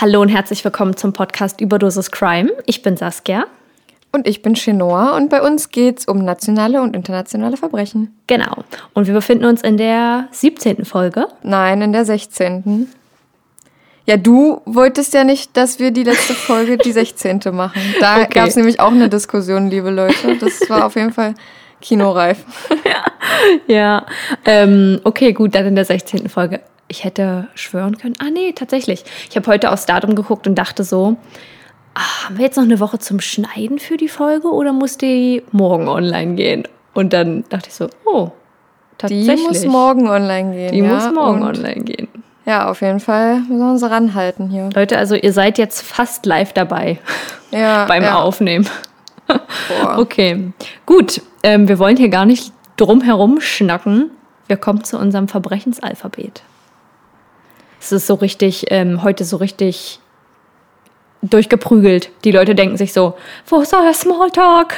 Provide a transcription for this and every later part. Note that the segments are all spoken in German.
Hallo und herzlich willkommen zum Podcast Überdosis Crime. Ich bin Saskia. Und ich bin Chenoa und bei uns geht es um nationale und internationale Verbrechen. Genau. Und wir befinden uns in der 17. Folge. Nein, in der 16. Ja, du wolltest ja nicht, dass wir die letzte Folge die 16. machen. Da gab es nämlich auch eine Diskussion, liebe Leute. Das war auf jeden Fall kinoreif. Ja. Okay, gut, dann in der 16. Folge. Ich hätte schwören können. Tatsächlich. Ich habe heute aufs Datum geguckt und dachte so, haben wir jetzt noch eine Woche zum Schneiden für die Folge oder muss die morgen online gehen? Und dann dachte ich so, tatsächlich. Die muss morgen online gehen. Die muss morgen online gehen. Ja, auf jeden Fall müssen wir uns ranhalten hier. Leute, also ihr seid jetzt fast live dabei beim Aufnehmen. Boah. Okay, gut. Wir wollen hier gar nicht drum herum schnacken. Wir kommen zu unserem Verbrechensalphabet. Es ist so richtig, heute so richtig durchgeprügelt. Die Leute denken sich so, wo ist euer Smalltalk?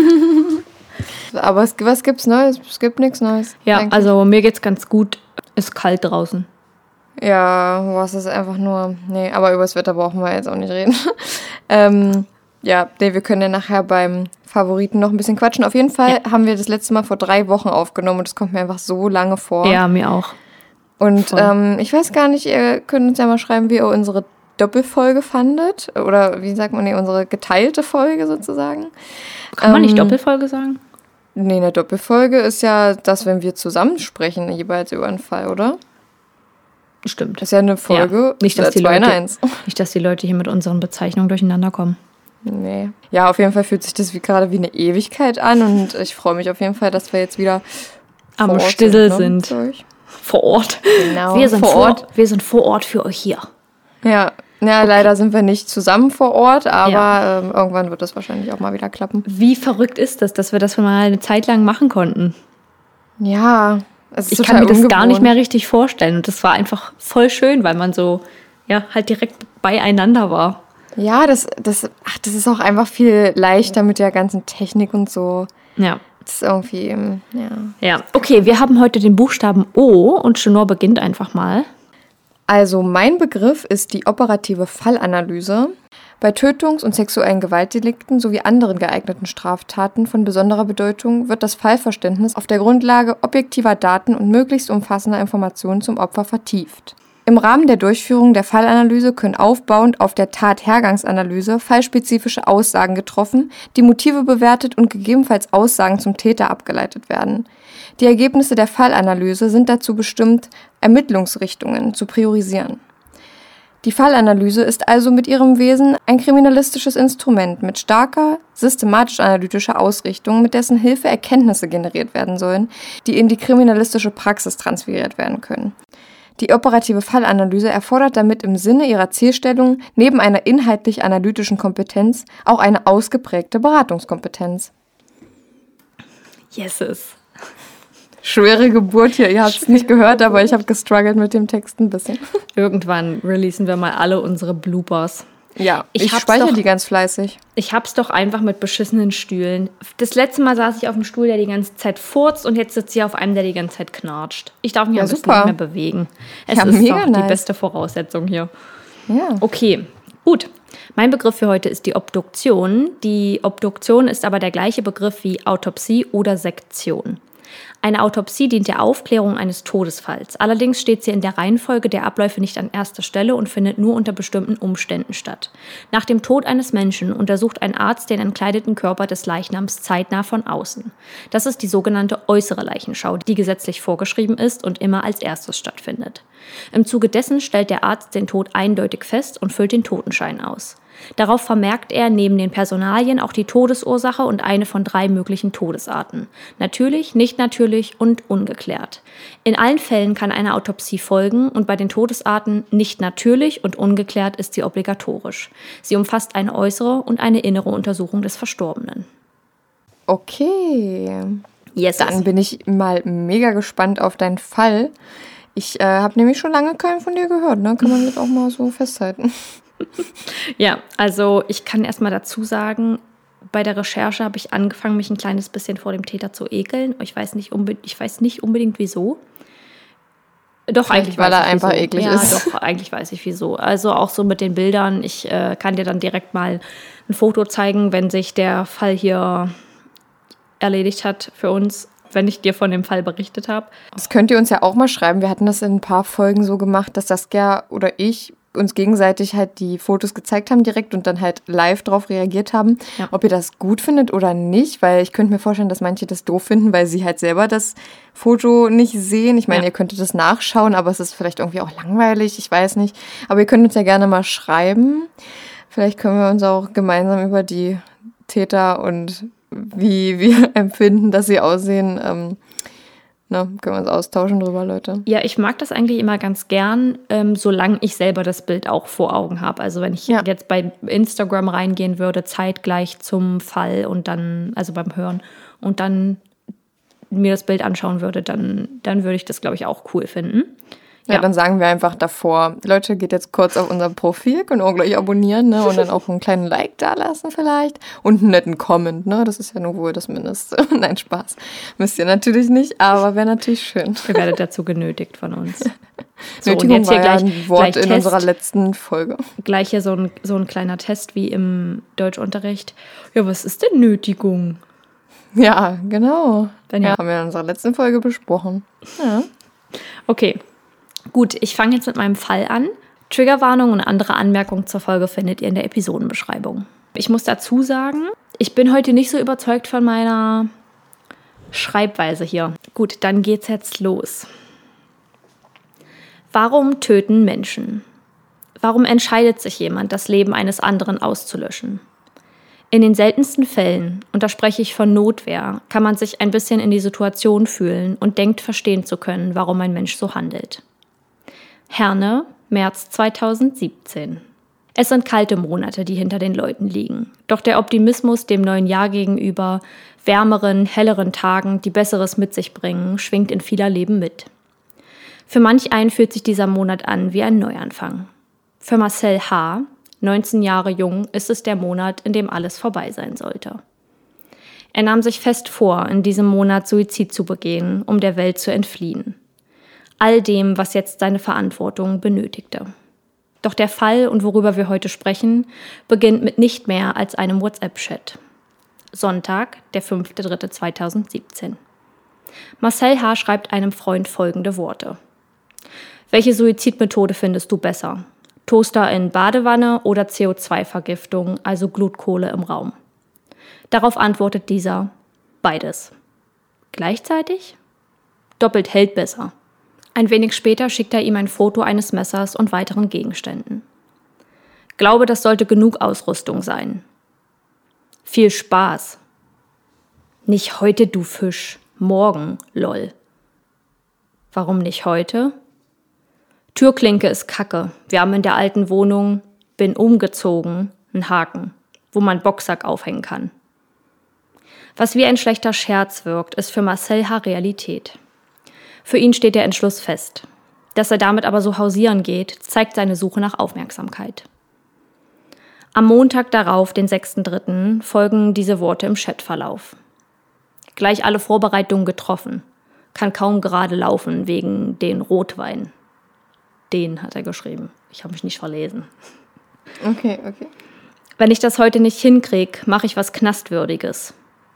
Aber was gibt's Neues? Es gibt nichts Neues. Ja, eigentlich. Also mir geht's ganz gut. Ist kalt draußen. Ja, es ist einfach nur... Nee, aber über das Wetter brauchen wir jetzt auch nicht reden. Wir können ja nachher beim Favoriten noch ein bisschen quatschen. Auf jeden Fall haben wir das letzte Mal vor 3 Wochen aufgenommen und das kommt mir einfach so lange vor. Ja, mir auch. Und ich weiß gar nicht, ihr könnt uns ja mal schreiben, wie ihr unsere Doppelfolge fandet. Oder wie sagt man, unsere geteilte Folge sozusagen. Kann man nicht Doppelfolge sagen? Nee, eine Doppelfolge ist ja das, wenn wir zusammen sprechen, jeweils über einen Fall, oder? Stimmt. Das ist ja eine Folge. Ja. Nicht, dass die Leute hier mit unseren Bezeichnungen durcheinander kommen. Nee. Ja, auf jeden Fall fühlt sich das gerade wie eine Ewigkeit an und ich freue mich auf jeden Fall, dass wir jetzt wieder am Stissel sind. Vor Ort. Genau. Wir sind vor Ort für euch hier. Ja, okay. Leider sind wir nicht zusammen vor Ort, aber irgendwann wird das wahrscheinlich auch mal wieder klappen. Wie verrückt ist das, dass wir das mal eine Zeit lang machen konnten? Ja, es ist ich kann mir das gar nicht mehr richtig vorstellen und das war einfach voll schön, weil man so halt direkt beieinander war. Ja, das ist auch einfach viel leichter mit der ganzen Technik und so. Ja. Das ist irgendwie, Ja, okay, wir haben heute den Buchstaben O und Chenor beginnt einfach mal. Also mein Begriff ist die operative Fallanalyse. Bei Tötungs- und sexuellen Gewaltdelikten sowie anderen geeigneten Straftaten von besonderer Bedeutung wird das Fallverständnis auf der Grundlage objektiver Daten und möglichst umfassender Informationen zum Opfer vertieft. Im Rahmen der Durchführung der Fallanalyse können aufbauend auf der Tathergangsanalyse fallspezifische Aussagen getroffen, die Motive bewertet und gegebenenfalls Aussagen zum Täter abgeleitet werden. Die Ergebnisse der Fallanalyse sind dazu bestimmt, Ermittlungsrichtungen zu priorisieren. Die Fallanalyse ist also mit ihrem Wesen ein kriminalistisches Instrument mit starker, systematisch-analytischer Ausrichtung, mit dessen Hilfe Erkenntnisse generiert werden sollen, die in die kriminalistische Praxis transferiert werden können. Die operative Fallanalyse erfordert damit im Sinne ihrer Zielstellung neben einer inhaltlich-analytischen Kompetenz auch eine ausgeprägte Beratungskompetenz. Yeses. Schwere Geburt hier, ihr habt es nicht gehört, aber ich habe gestruggelt mit dem Text ein bisschen. Irgendwann releasen wir mal alle unsere Bloopers. Ja, ich speichere die ganz fleißig. Ich hab's doch einfach mit beschissenen Stühlen. Das letzte Mal saß ich auf einem Stuhl, der die ganze Zeit furzt und jetzt sitze ich auf einem, der die ganze Zeit knatscht. Ich darf mich ein bisschen nicht mehr bewegen. Es ist doch die beste Voraussetzung hier. Ja. Okay, gut. Mein Begriff für heute ist die Obduktion. Die Obduktion ist aber der gleiche Begriff wie Autopsie oder Sektion. Eine Autopsie dient der Aufklärung eines Todesfalls. Allerdings steht sie in der Reihenfolge der Abläufe nicht an erster Stelle und findet nur unter bestimmten Umständen statt. Nach dem Tod eines Menschen untersucht ein Arzt den entkleideten Körper des Leichnams zeitnah von außen. Das ist die sogenannte äußere Leichenschau, die gesetzlich vorgeschrieben ist und immer als erstes stattfindet. Im Zuge dessen stellt der Arzt den Tod eindeutig fest und füllt den Totenschein aus. Darauf vermerkt er neben den Personalien auch die Todesursache und eine von 3 möglichen Todesarten. Natürlich, nicht natürlich und ungeklärt. In allen Fällen kann eine Autopsie folgen und bei den Todesarten nicht natürlich und ungeklärt ist sie obligatorisch. Sie umfasst eine äußere und eine innere Untersuchung des Verstorbenen. Okay. Yes. Dann bin ich mal mega gespannt auf deinen Fall. Ich habe nämlich schon lange keinen von dir gehört, ne? Kann man jetzt auch mal so festhalten. Ja, also ich kann erst mal dazu sagen, bei der Recherche habe ich angefangen, mich ein kleines bisschen vor dem Täter zu ekeln. Ich weiß nicht unbedingt wieso. Doch, eigentlich weil weiß er ich, einfach wieso. eklig Ja, ist. doch, eigentlich weiß ich wieso. Also auch so mit den Bildern. Ich kann dir dann direkt mal ein Foto zeigen, wenn sich der Fall hier erledigt hat für uns, wenn ich dir von dem Fall berichtet habe. Das könnt ihr uns ja auch mal schreiben. Wir hatten das in ein paar Folgen so gemacht, dass Saskia oder ich uns gegenseitig halt die Fotos gezeigt haben direkt und dann halt live drauf reagiert haben, Ja. ob ihr das gut findet oder nicht, weil ich könnte mir vorstellen, dass manche das doof finden, weil sie halt selber das Foto nicht sehen. Ich meine, Ja. ihr könntet das nachschauen, aber es ist vielleicht irgendwie auch langweilig, ich weiß nicht. Aber ihr könnt uns ja gerne mal schreiben. Vielleicht können wir uns auch gemeinsam über die Täter und wie wir empfinden, dass sie aussehen, können wir uns austauschen drüber, Leute. Ja, ich mag das eigentlich immer ganz gern, solange ich selber das Bild auch vor Augen habe. Also wenn ich jetzt bei Instagram reingehen würde, zeitgleich zum Fall und dann, also beim Hören, und dann mir das Bild anschauen würde, dann würde ich das, glaube ich, auch cool finden. Ja, dann sagen wir einfach davor, Leute, geht jetzt kurz auf unser Profil, könnt auch gleich abonnieren, ne? Und dann auch einen kleinen Like da lassen vielleicht und einen netten Comment, ne? Das ist ja nur wohl das Mindeste. Nein, Spaß. Müsst ihr natürlich nicht, aber wäre natürlich schön. Ihr werdet dazu genötigt von uns. So, Nötigung und jetzt hier war ja gleich ein Wort in Test. unserer letzten Folge. Gleich hier so ein kleiner Test wie im Deutschunterricht. Ja, was ist denn Nötigung? Ja, genau. Wenn ja. Haben wir in unserer letzten Folge besprochen. Ja. Okay, gut, ich fange jetzt mit meinem Fall an. Triggerwarnung und andere Anmerkungen zur Folge findet ihr in der Episodenbeschreibung. Ich muss dazu sagen, ich bin heute nicht so überzeugt von meiner Schreibweise hier. Gut, dann geht's jetzt los. Warum töten Menschen? Warum entscheidet sich jemand, das Leben eines anderen auszulöschen? In den seltensten Fällen, und da spreche ich von Notwehr, kann man sich ein bisschen in die Situation fühlen und denkt verstehen zu können, warum ein Mensch so handelt. Herne, März 2017. Es sind kalte Monate, die hinter den Leuten liegen. Doch der Optimismus dem neuen Jahr gegenüber, wärmeren, helleren Tagen, die Besseres mit sich bringen, schwingt in vieler Leben mit. Für manch einen fühlt sich dieser Monat an wie ein Neuanfang. Für Marcel H., 19 Jahre jung, ist es der Monat, in dem alles vorbei sein sollte. Er nahm sich fest vor, in diesem Monat Suizid zu begehen, um der Welt zu entfliehen. All dem, was jetzt seine Verantwortung benötigte. Doch der Fall, und worüber wir heute sprechen, beginnt mit nicht mehr als einem WhatsApp-Chat. Sonntag, der 5.3.2017. Marcel H. schreibt einem Freund folgende Worte. Welche Suizidmethode findest du besser? Toaster in Badewanne oder CO2-Vergiftung, also Glutkohle im Raum? Darauf antwortet dieser, beides. Gleichzeitig? Doppelt hält besser. Ein wenig später schickt er ihm ein Foto eines Messers und weiteren Gegenständen. Glaube, das sollte genug Ausrüstung sein. Viel Spaß. Nicht heute, du Fisch. Morgen, lol. Warum nicht heute? Türklinke ist kacke. Wir haben in der alten Wohnung, bin umgezogen, einen Haken, wo man Boxsack aufhängen kann. Was wie ein schlechter Scherz wirkt, ist für Marcel H. Realität. Für ihn steht der Entschluss fest. Dass er damit aber so hausieren geht, zeigt seine Suche nach Aufmerksamkeit. Am Montag darauf, den 6.3., folgen diese Worte im Chatverlauf. Gleich alle Vorbereitungen getroffen. Kann kaum gerade laufen wegen den Rotwein. Den hat er geschrieben. Ich habe mich nicht verlesen. Okay. Wenn ich das heute nicht hinkrieg, mache ich was Knastwürdiges.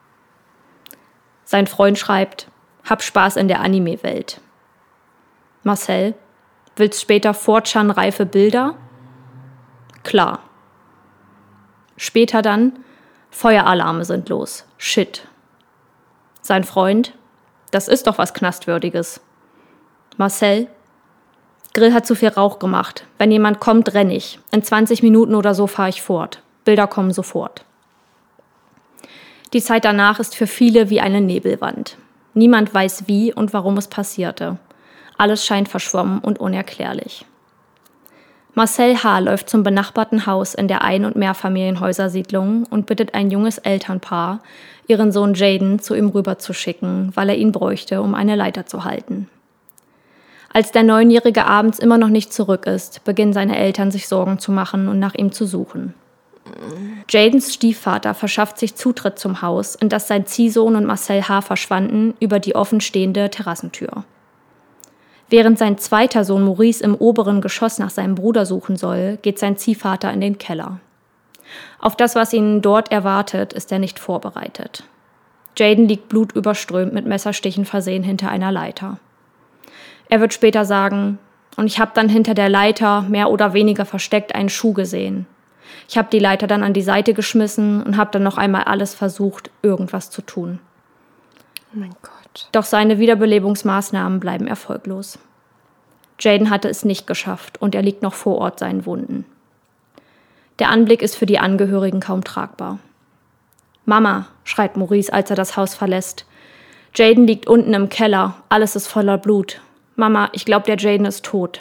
Sein Freund schreibt, hab Spaß in der Anime-Welt. Marcel, willst später 4chan-reife Bilder? Klar. Später dann, Feueralarme sind los. Shit. Sein Freund, das ist doch was Knastwürdiges. Marcel, Grill hat zu viel Rauch gemacht. Wenn jemand kommt, renn ich. In 20 Minuten oder so fahre ich fort. Bilder kommen sofort. Die Zeit danach ist für viele wie eine Nebelwand. Niemand weiß wie und warum es passierte. Alles scheint verschwommen und unerklärlich. Marcel H. läuft zum benachbarten Haus in der Ein- und Mehrfamilienhäusersiedlung und bittet ein junges Elternpaar, ihren Sohn Jaden zu ihm rüberzuschicken, weil er ihn bräuchte, um eine Leiter zu halten. Als der 9-Jährige abends immer noch nicht zurück ist, beginnen seine Eltern sich Sorgen zu machen und nach ihm zu suchen. Jadens Stiefvater verschafft sich Zutritt zum Haus, in das sein Ziehsohn und Marcel H. verschwanden, über die offenstehende Terrassentür. Während sein zweiter Sohn Maurice im oberen Geschoss nach seinem Bruder suchen soll, geht sein Ziehvater in den Keller. Auf das, was ihn dort erwartet, ist er nicht vorbereitet. Jayden liegt blutüberströmt mit Messerstichen versehen hinter einer Leiter. Er wird später sagen, und ich habe dann hinter der Leiter, mehr oder weniger versteckt, einen Schuh gesehen. Ich habe die Leiter dann an die Seite geschmissen und habe dann noch einmal alles versucht, irgendwas zu tun. Oh mein Gott. Doch seine Wiederbelebungsmaßnahmen bleiben erfolglos. Jayden hatte es nicht geschafft und er liegt noch vor Ort seinen Wunden. Der Anblick ist für die Angehörigen kaum tragbar. »Mama«, schreit Maurice, als er das Haus verlässt. »Jayden liegt unten im Keller, alles ist voller Blut. Mama, ich glaube, der Jayden ist tot.«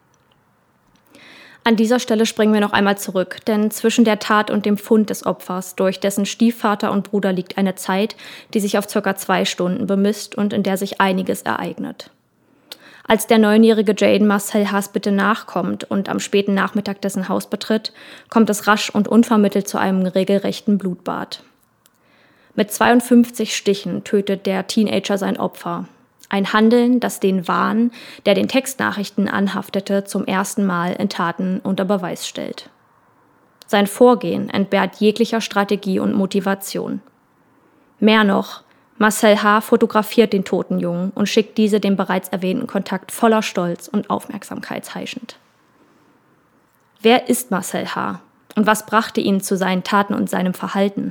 An dieser Stelle springen wir noch einmal zurück, denn zwischen der Tat und dem Fund des Opfers durch dessen Stiefvater und Bruder liegt eine Zeit, die sich auf ca. 2 Stunden bemisst und in der sich einiges ereignet. Als der 9-jährige Jayden Marcel Haas bitte nachkommt und am späten Nachmittag dessen Haus betritt, kommt es rasch und unvermittelt zu einem regelrechten Blutbad. Mit 52 Stichen tötet der Teenager sein Opfer. Ein Handeln, das den Wahn, der den Textnachrichten anhaftete, zum ersten Mal in Taten unter Beweis stellt. Sein Vorgehen entbehrt jeglicher Strategie und Motivation. Mehr noch, Marcel H. fotografiert den toten Jungen und schickt diese dem bereits erwähnten Kontakt voller Stolz und Aufmerksamkeit heischend. Wer ist Marcel H. und was brachte ihn zu seinen Taten und seinem Verhalten?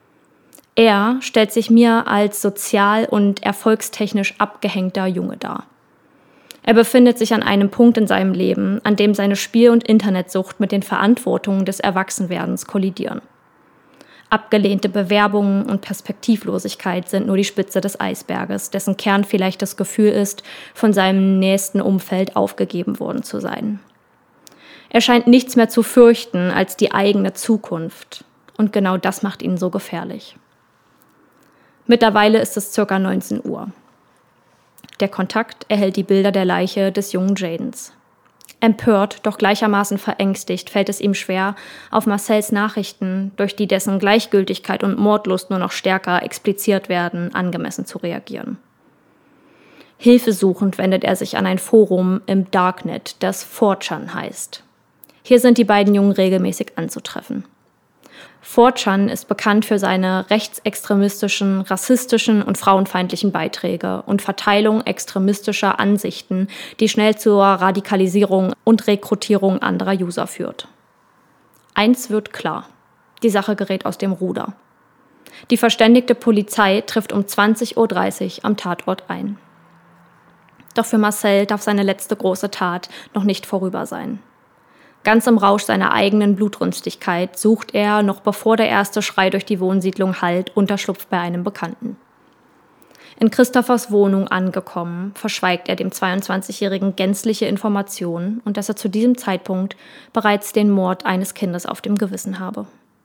Er stellt sich mir als sozial und erfolgstechnisch abgehängter Junge dar. Er befindet sich an einem Punkt in seinem Leben, an dem seine Spiel- und Internetsucht mit den Verantwortungen des Erwachsenwerdens kollidieren. Abgelehnte Bewerbungen und Perspektivlosigkeit sind nur die Spitze des Eisberges, dessen Kern vielleicht das Gefühl ist, von seinem nächsten Umfeld aufgegeben worden zu sein. Er scheint nichts mehr zu fürchten als die eigene Zukunft. Und genau das macht ihn so gefährlich. Mittlerweile ist es ca. 19 Uhr. Der Kontakt erhält die Bilder der Leiche des jungen Jaydens. Empört, doch gleichermaßen verängstigt, fällt es ihm schwer, auf Marcels Nachrichten, durch die dessen Gleichgültigkeit und Mordlust nur noch stärker expliziert werden, angemessen zu reagieren. Hilfesuchend wendet er sich an ein Forum im Darknet, das 4chan heißt. Hier sind die beiden Jungen regelmäßig anzutreffen. 4chan ist bekannt für seine rechtsextremistischen, rassistischen und frauenfeindlichen Beiträge und Verteilung extremistischer Ansichten, die schnell zur Radikalisierung und Rekrutierung anderer User führt. Eins wird klar: Die Sache gerät aus dem Ruder. Die verständigte Polizei trifft um 20:30 Uhr am Tatort ein. Doch für Marcel darf seine letzte große Tat noch nicht vorüber sein. Ganz im Rausch seiner eigenen Blutrünstigkeit sucht er, noch bevor der erste Schrei durch die Wohnsiedlung hallt, Unterschlupf bei einem Bekannten. In Christophers Wohnung angekommen, verschweigt er dem 22-Jährigen gänzliche Informationen und dass er zu diesem Zeitpunkt bereits den Mord eines Kindes auf dem Gewissen habe.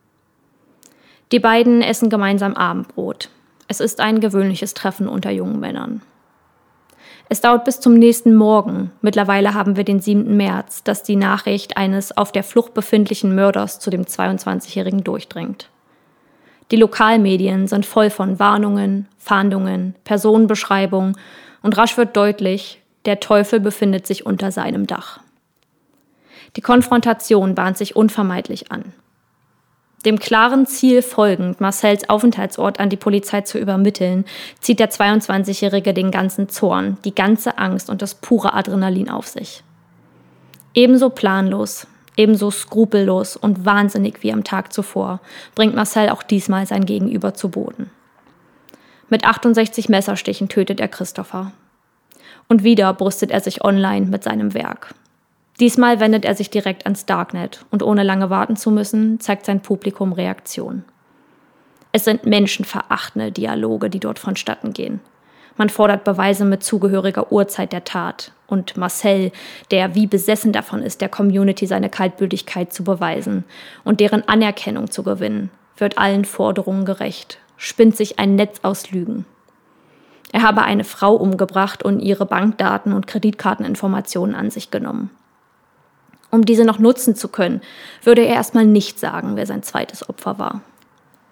Die beiden essen gemeinsam Abendbrot. Es ist ein gewöhnliches Treffen unter jungen Männern. Es dauert bis zum nächsten Morgen, mittlerweile haben wir den 7. März, dass die Nachricht eines auf der Flucht befindlichen Mörders zu dem 22-Jährigen durchdringt. Die Lokalmedien sind voll von Warnungen, Fahndungen, Personenbeschreibungen und rasch wird deutlich, der Teufel befindet sich unter seinem Dach. Die Konfrontation bahnt sich unvermeidlich an. Dem klaren Ziel folgend, Marcels Aufenthaltsort an die Polizei zu übermitteln, zieht der 22-Jährige den ganzen Zorn, die ganze Angst und das pure Adrenalin auf sich. Ebenso planlos, ebenso skrupellos und wahnsinnig wie am Tag zuvor, bringt Marcel auch diesmal sein Gegenüber zu Boden. Mit 68 Messerstichen tötet er Christopher. Und wieder brüstet er sich online mit seinem Werk. Diesmal wendet er sich direkt ans Darknet und ohne lange warten zu müssen, zeigt sein Publikum Reaktion. Es sind menschenverachtende Dialoge, die dort vonstatten gehen. Man fordert Beweise mit zugehöriger Uhrzeit der Tat und Marcel, der wie besessen davon ist, der Community seine Kaltblütigkeit zu beweisen und deren Anerkennung zu gewinnen, wird allen Forderungen gerecht, spinnt sich ein Netz aus Lügen. Er habe eine Frau umgebracht und ihre Bankdaten und Kreditkarteninformationen an sich genommen. Um diese noch nutzen zu können, würde er erstmal nicht sagen, wer sein zweites Opfer war.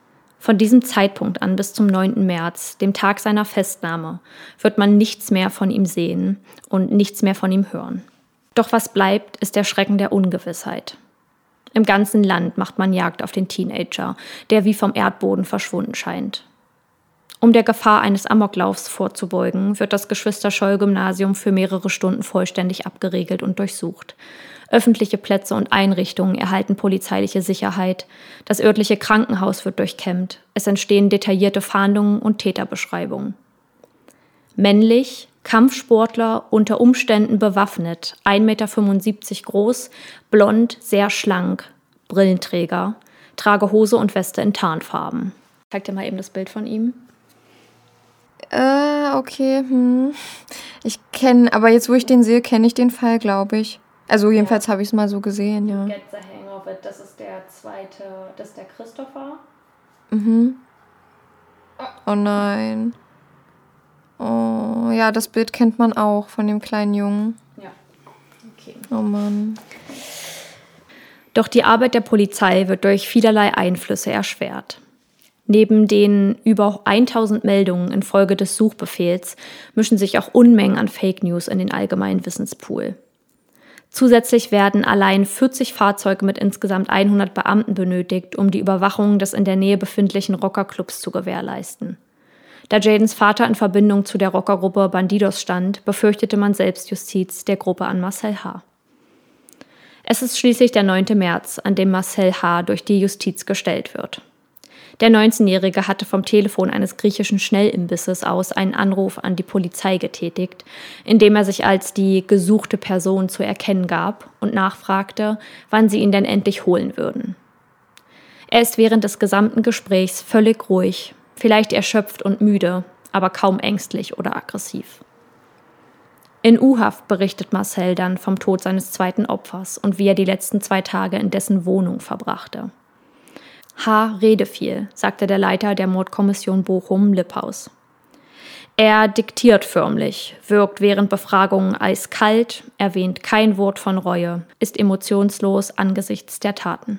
Von diesem Zeitpunkt an bis zum 9. März, dem Tag seiner Festnahme, wird man nichts mehr von ihm sehen und nichts mehr von ihm hören. Doch was bleibt, ist der Schrecken der Ungewissheit. Im ganzen Land macht man Jagd auf den Teenager, der wie vom Erdboden verschwunden scheint. Um der Gefahr eines Amoklaufs vorzubeugen, wird das Geschwister-Scholl-Gymnasium für mehrere Stunden vollständig abgeriegelt und durchsucht. Öffentliche Plätze und Einrichtungen erhalten polizeiliche Sicherheit. Das örtliche Krankenhaus wird durchkämmt. Es entstehen detaillierte Fahndungen und Täterbeschreibungen. Männlich, Kampfsportler, unter Umständen bewaffnet, 1,75 Meter groß, blond, sehr schlank, Brillenträger, trage Hose und Weste in Tarnfarben. Ich zeig dir mal eben das Bild von ihm. Okay. Ich kenne, aber jetzt, wo ich den sehe, kenne ich den Fall, glaube ich. Also jedenfalls habe ich es mal so gesehen, ja. Get the hang of it. Das ist der zweite, das ist der Christopher. Oh nein. Oh, ja, das Bild kennt man auch von dem kleinen Jungen. Ja, okay. Oh Mann. Doch die Arbeit der Polizei wird durch vielerlei Einflüsse erschwert. Neben den über 1000 Meldungen infolge des Suchbefehls mischen sich auch Unmengen an Fake News in den allgemeinen Wissenspool. Zusätzlich werden allein 40 Fahrzeuge mit insgesamt 100 Beamten benötigt, um die Überwachung des in der Nähe befindlichen Rockerclubs zu gewährleisten. Da Jadens Vater in Verbindung zu der Rockergruppe Bandidos stand, befürchtete man Selbstjustiz der Gruppe an Marcel H. Es ist schließlich der 9. März, an dem Marcel H. durch die Justiz gestellt wird. Der 19-Jährige hatte vom Telefon eines griechischen Schnellimbisses aus einen Anruf an die Polizei getätigt, indem er sich als die gesuchte Person zu erkennen gab und nachfragte, wann sie ihn denn endlich holen würden. Er ist während des gesamten Gesprächs völlig ruhig, vielleicht erschöpft und müde, aber kaum ängstlich oder aggressiv. In U-Haft berichtet Marcel dann vom Tod seines zweiten Opfers und wie er die letzten 2 Tage in dessen Wohnung verbrachte. H. rede viel, sagte der Leiter der Mordkommission Bochum-Lipphaus. Er diktiert förmlich, wirkt während Befragungen eiskalt, erwähnt kein Wort von Reue, ist emotionslos angesichts der Taten.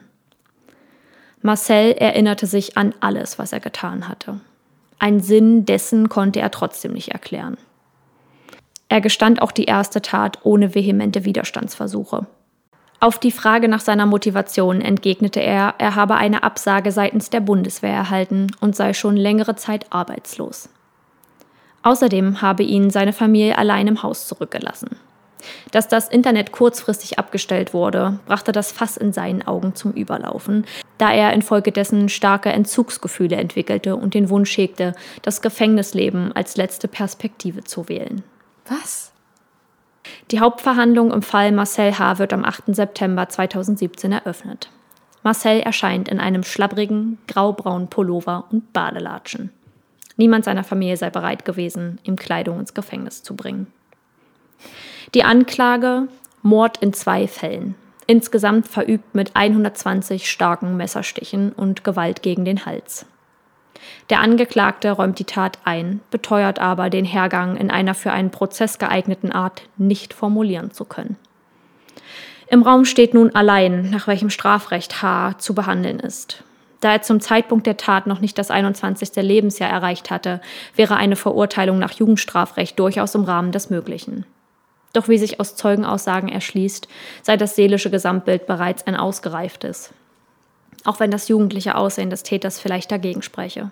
Marcel erinnerte sich an alles, was er getan hatte. Einen Sinn dessen konnte er trotzdem nicht erklären. Er gestand auch die erste Tat ohne vehemente Widerstandsversuche. Auf die Frage nach seiner Motivation entgegnete er habe eine Absage seitens der Bundeswehr erhalten und sei schon längere Zeit arbeitslos. Außerdem habe ihn seine Familie allein im Haus zurückgelassen. Dass das Internet kurzfristig abgestellt wurde, brachte das Fass in seinen Augen zum Überlaufen, da er infolgedessen starke Entzugsgefühle entwickelte und den Wunsch hegte, das Gefängnisleben als letzte Perspektive zu wählen. Was? Die Hauptverhandlung im Fall Marcel H. wird am 8. September 2017 eröffnet. Marcel erscheint in einem schlabbrigen, graubraunen Pullover und Badelatschen. Niemand seiner Familie sei bereit gewesen, ihm Kleidung ins Gefängnis zu bringen. Die Anklage: Mord in 2 Fällen, insgesamt verübt mit 120 starken Messerstichen und Gewalt gegen den Hals. Der Angeklagte räumt die Tat ein, beteuert aber, den Hergang in einer für einen Prozess geeigneten Art nicht formulieren zu können. Im Raum steht nun allein, nach welchem Strafrecht H. zu behandeln ist. Da er zum Zeitpunkt der Tat noch nicht das 21. Lebensjahr erreicht hatte, wäre eine Verurteilung nach Jugendstrafrecht durchaus im Rahmen des Möglichen. Doch wie sich aus Zeugenaussagen erschließt, sei das seelische Gesamtbild bereits ein ausgereiftes. Auch wenn das jugendliche Aussehen des Täters vielleicht dagegen spreche.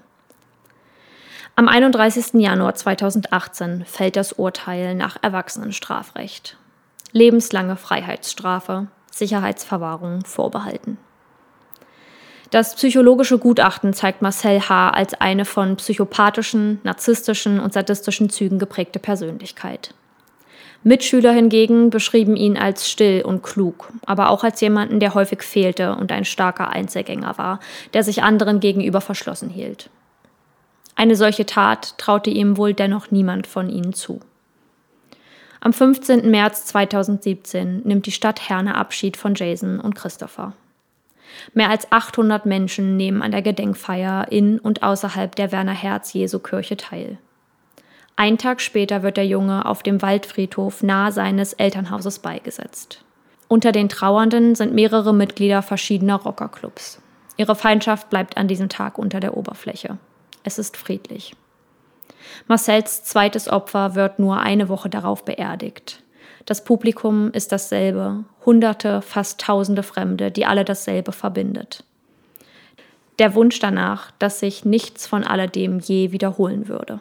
Am 31. Januar 2018 fällt das Urteil nach Erwachsenenstrafrecht. Lebenslange Freiheitsstrafe, Sicherheitsverwahrung vorbehalten. Das psychologische Gutachten zeigt Marcel H. als eine von psychopathischen, narzisstischen und sadistischen Zügen geprägte Persönlichkeit. Mitschüler hingegen beschrieben ihn als still und klug, aber auch als jemanden, der häufig fehlte und ein starker Einzelgänger war, der sich anderen gegenüber verschlossen hielt. Eine solche Tat traute ihm wohl dennoch niemand von ihnen zu. Am 15. März 2017 nimmt die Stadt Herne Abschied von Jason und Christopher. Mehr als 800 Menschen nehmen an der Gedenkfeier in und außerhalb der Werner-Herz-Jesu-Kirche teil. Einen Tag später wird der Junge auf dem Waldfriedhof nahe seines Elternhauses beigesetzt. Unter den Trauernden sind mehrere Mitglieder verschiedener Rockerclubs. Ihre Feindschaft bleibt an diesem Tag unter der Oberfläche. Es ist friedlich. Marcels zweites Opfer wird nur eine Woche darauf beerdigt. Das Publikum ist dasselbe, Hunderte, fast Tausende Fremde, die alle dasselbe verbindet. Der Wunsch danach, dass sich nichts von alledem je wiederholen würde.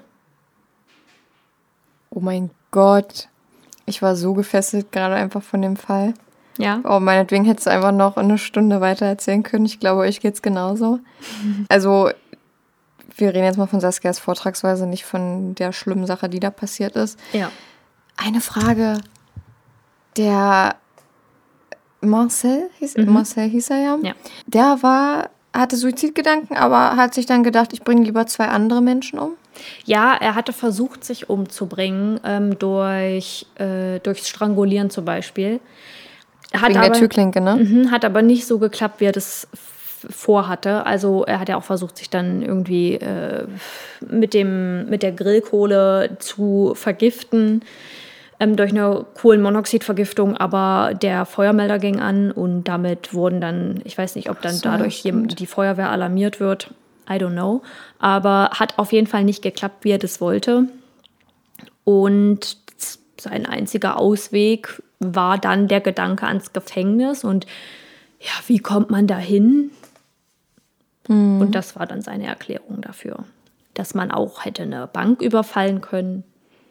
Oh mein Gott. Ich war so gefesselt gerade einfach von dem Fall. Ja? Oh, meinetwegen hättest du einfach noch eine Stunde weiter erzählen können. Ich glaube, euch geht's genauso. Also, wir reden jetzt mal von Saskias Vortragsweise, nicht von der schlimmen Sache, die da passiert ist. Ja. Eine Frage. Der Marcel hieß er ja. Ja. Der hatte Suizidgedanken, aber hat sich dann gedacht, ich bringe lieber 2 andere Menschen um. Ja, er hatte versucht, sich umzubringen, durchs Strangulieren zum Beispiel. Wegen der Türklinke, ne? Hat aber nicht so geklappt, wie er das vorhatte. Also er hat ja auch versucht, sich dann irgendwie mit der Grillkohle zu vergiften, durch eine Kohlenmonoxidvergiftung, aber der Feuermelder ging an und damit wurden dann, ich weiß nicht, ob dann dadurch die Feuerwehr alarmiert wird, I don't know, aber hat auf jeden Fall nicht geklappt, wie er das wollte. Und sein einziger Ausweg war dann der Gedanke ans Gefängnis und ja, wie kommt man da hin? Und das war dann seine Erklärung dafür, dass man auch hätte eine Bank überfallen können.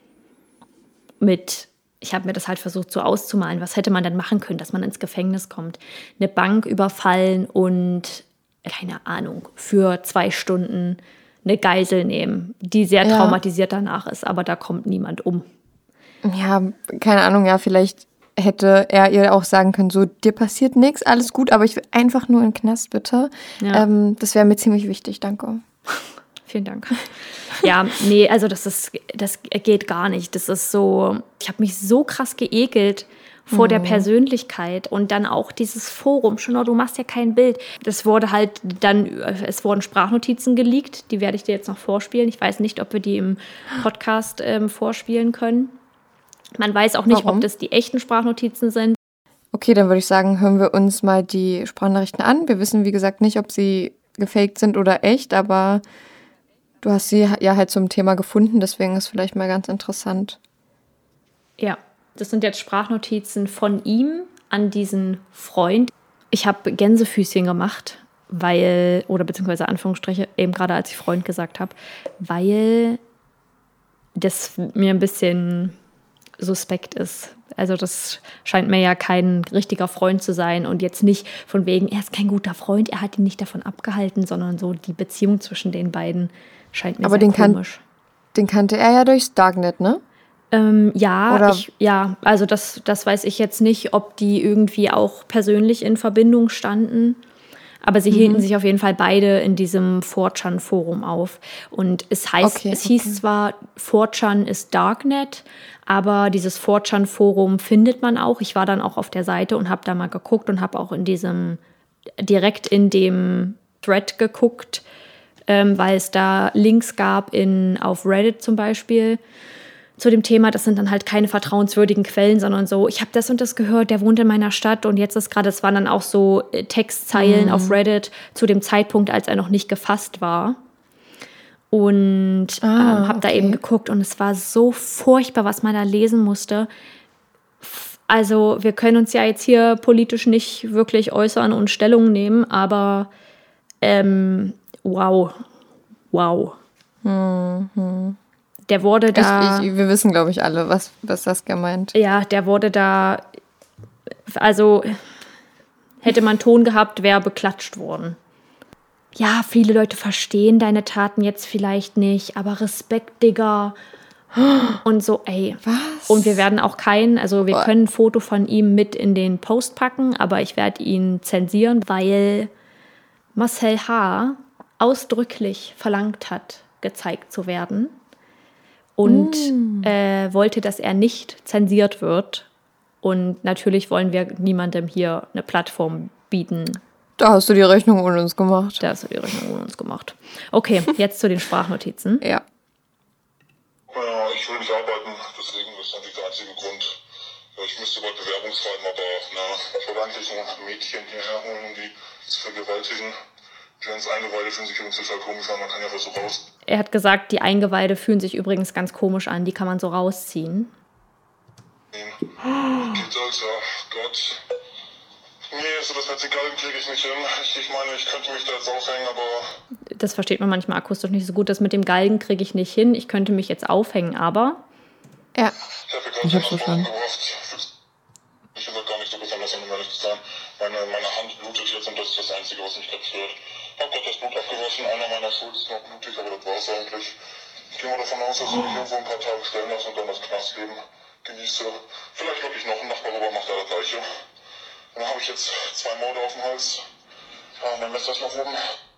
Ich habe mir das halt versucht so auszumalen, was hätte man dann machen können, dass man ins Gefängnis kommt. Eine Bank überfallen und, keine Ahnung, für 2 Stunden eine Geisel nehmen, die sehr traumatisiert danach ist, aber da kommt niemand um. Ja, keine Ahnung, ja, vielleicht hätte er ihr auch sagen können, so, dir passiert nichts, alles gut, aber ich will einfach nur in den Knast, bitte. Ja. Das wäre mir ziemlich wichtig, danke. Vielen Dank. Ja, nee, also das geht gar nicht. Das ist so, ich habe mich so krass geekelt vor der Persönlichkeit und dann auch dieses Forum. Schon, du machst ja kein Bild. Es wurden Sprachnotizen geleakt, die werde ich dir jetzt noch vorspielen. Ich weiß nicht, ob wir die im Podcast vorspielen können. Man weiß auch nicht, ob das die echten Sprachnotizen sind. Okay, dann würde ich sagen, hören wir uns mal die Sprachnachrichten an. Wir wissen, wie gesagt, nicht, ob sie gefaked sind oder echt, aber du hast sie ja halt zum Thema gefunden, deswegen ist vielleicht mal ganz interessant. Ja, das sind jetzt Sprachnotizen von ihm an diesen Freund. Ich habe Gänsefüßchen gemacht, beziehungsweise Anführungsstriche, eben gerade als ich Freund gesagt habe, weil das mir ein bisschen suspekt ist. Also das scheint mir ja kein richtiger Freund zu sein und jetzt nicht von wegen, er ist kein guter Freund, er hat ihn nicht davon abgehalten, sondern so die Beziehung zwischen den beiden scheint mir sehr komisch. Den kannte er ja durchs Darknet, ne? Also das weiß ich jetzt nicht, ob die irgendwie auch persönlich in Verbindung standen. Aber sie hielten sich auf jeden Fall beide in diesem 4chan-Forum auf. Und es hieß zwar, 4chan ist Darknet, aber dieses 4chan-Forum findet man auch. Ich war dann auch auf der Seite und habe da mal geguckt und habe auch direkt in dem Thread geguckt, weil es da Links gab auf Reddit zum Beispiel zu dem Thema. Das sind dann halt keine vertrauenswürdigen Quellen, sondern so, ich habe das und das gehört, der wohnt in meiner Stadt und jetzt ist gerade, es waren dann auch so Textzeilen auf Reddit zu dem Zeitpunkt, als er noch nicht gefasst war. Und habe da eben geguckt und es war so furchtbar, was man da lesen musste. Also wir können uns ja jetzt hier politisch nicht wirklich äußern und Stellung nehmen, aber wow. Der wurde da... Wir wissen, glaube ich, alle, was Saskia meint. Ja, der wurde da... Also, hätte man Ton gehabt, wäre beklatscht worden. Ja, viele Leute verstehen deine Taten jetzt vielleicht nicht, aber Respekt, Digga. Und so, ey. Was? Und wir werden auch können ein Foto von ihm mit in den Post packen, aber ich werde ihn zensieren, weil Marcel H. ausdrücklich verlangt hat, gezeigt zu werden. Und wollte, dass er nicht zensiert wird. Und natürlich wollen wir niemandem hier eine Plattform bieten. Da hast du die Rechnung ohne uns gemacht. Okay, jetzt zu den Sprachnotizen. Ja. Ich will nicht arbeiten, deswegen ist natürlich der einzige Grund. Ich müsste bald Bewerbung schreiben, aber Verwandlichen Mädchen hierher holen, um die zu vergewaltigen. Jens Eingeweide fühlen sich übrigens total komisch an, man kann ja was so raus. Er hat gesagt, die Eingeweide fühlen sich übrigens ganz komisch an, die kann man so rausziehen. Geht also, Gott. Nee, also das mit den Galgen kriege ich nicht hin. Ich meine, ich könnte mich da jetzt aufhängen, aber... Das versteht man manchmal akustisch nicht so gut. Das mit dem Galgen kriege ich nicht hin. Ich könnte mich jetzt aufhängen, aber... Ja, Ich hab's verstanden. Ich bin gar nicht so besonders, um ehrlich zu sein. Meine Hand blutet jetzt und das ist das Einzige, was mich gerade stört. Hab grad das Blut abgewaschen, einer meiner Schulter ist noch blutig, aber das war's eigentlich. Ich gehe mal davon aus, dass ich mich irgendwo ein paar Tage stellen lasse und dann das Knastleben genieße. Vielleicht wirklich noch ein Nachbar rüber macht er das Gleiche. Dann habe ich jetzt 2 Morde auf dem Hals. Ja, mein Messer ist noch oben.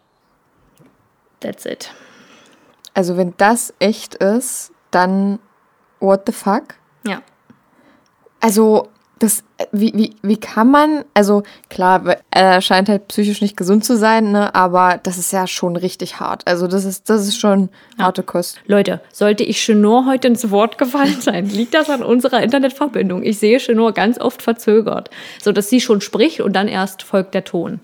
That's it. also wenn das echt ist, dann what the fuck? Ja. Also, das, wie kann man, also klar, er scheint halt psychisch nicht gesund zu sein, ne, aber das ist ja schon richtig hart. Also das ist schon harte Kost. Leute, sollte ich Chenor heute ins Wort gefallen sein, liegt das an unserer Internetverbindung. Ich sehe Chenor ganz oft verzögert, sodass sie schon spricht und dann erst folgt der Ton.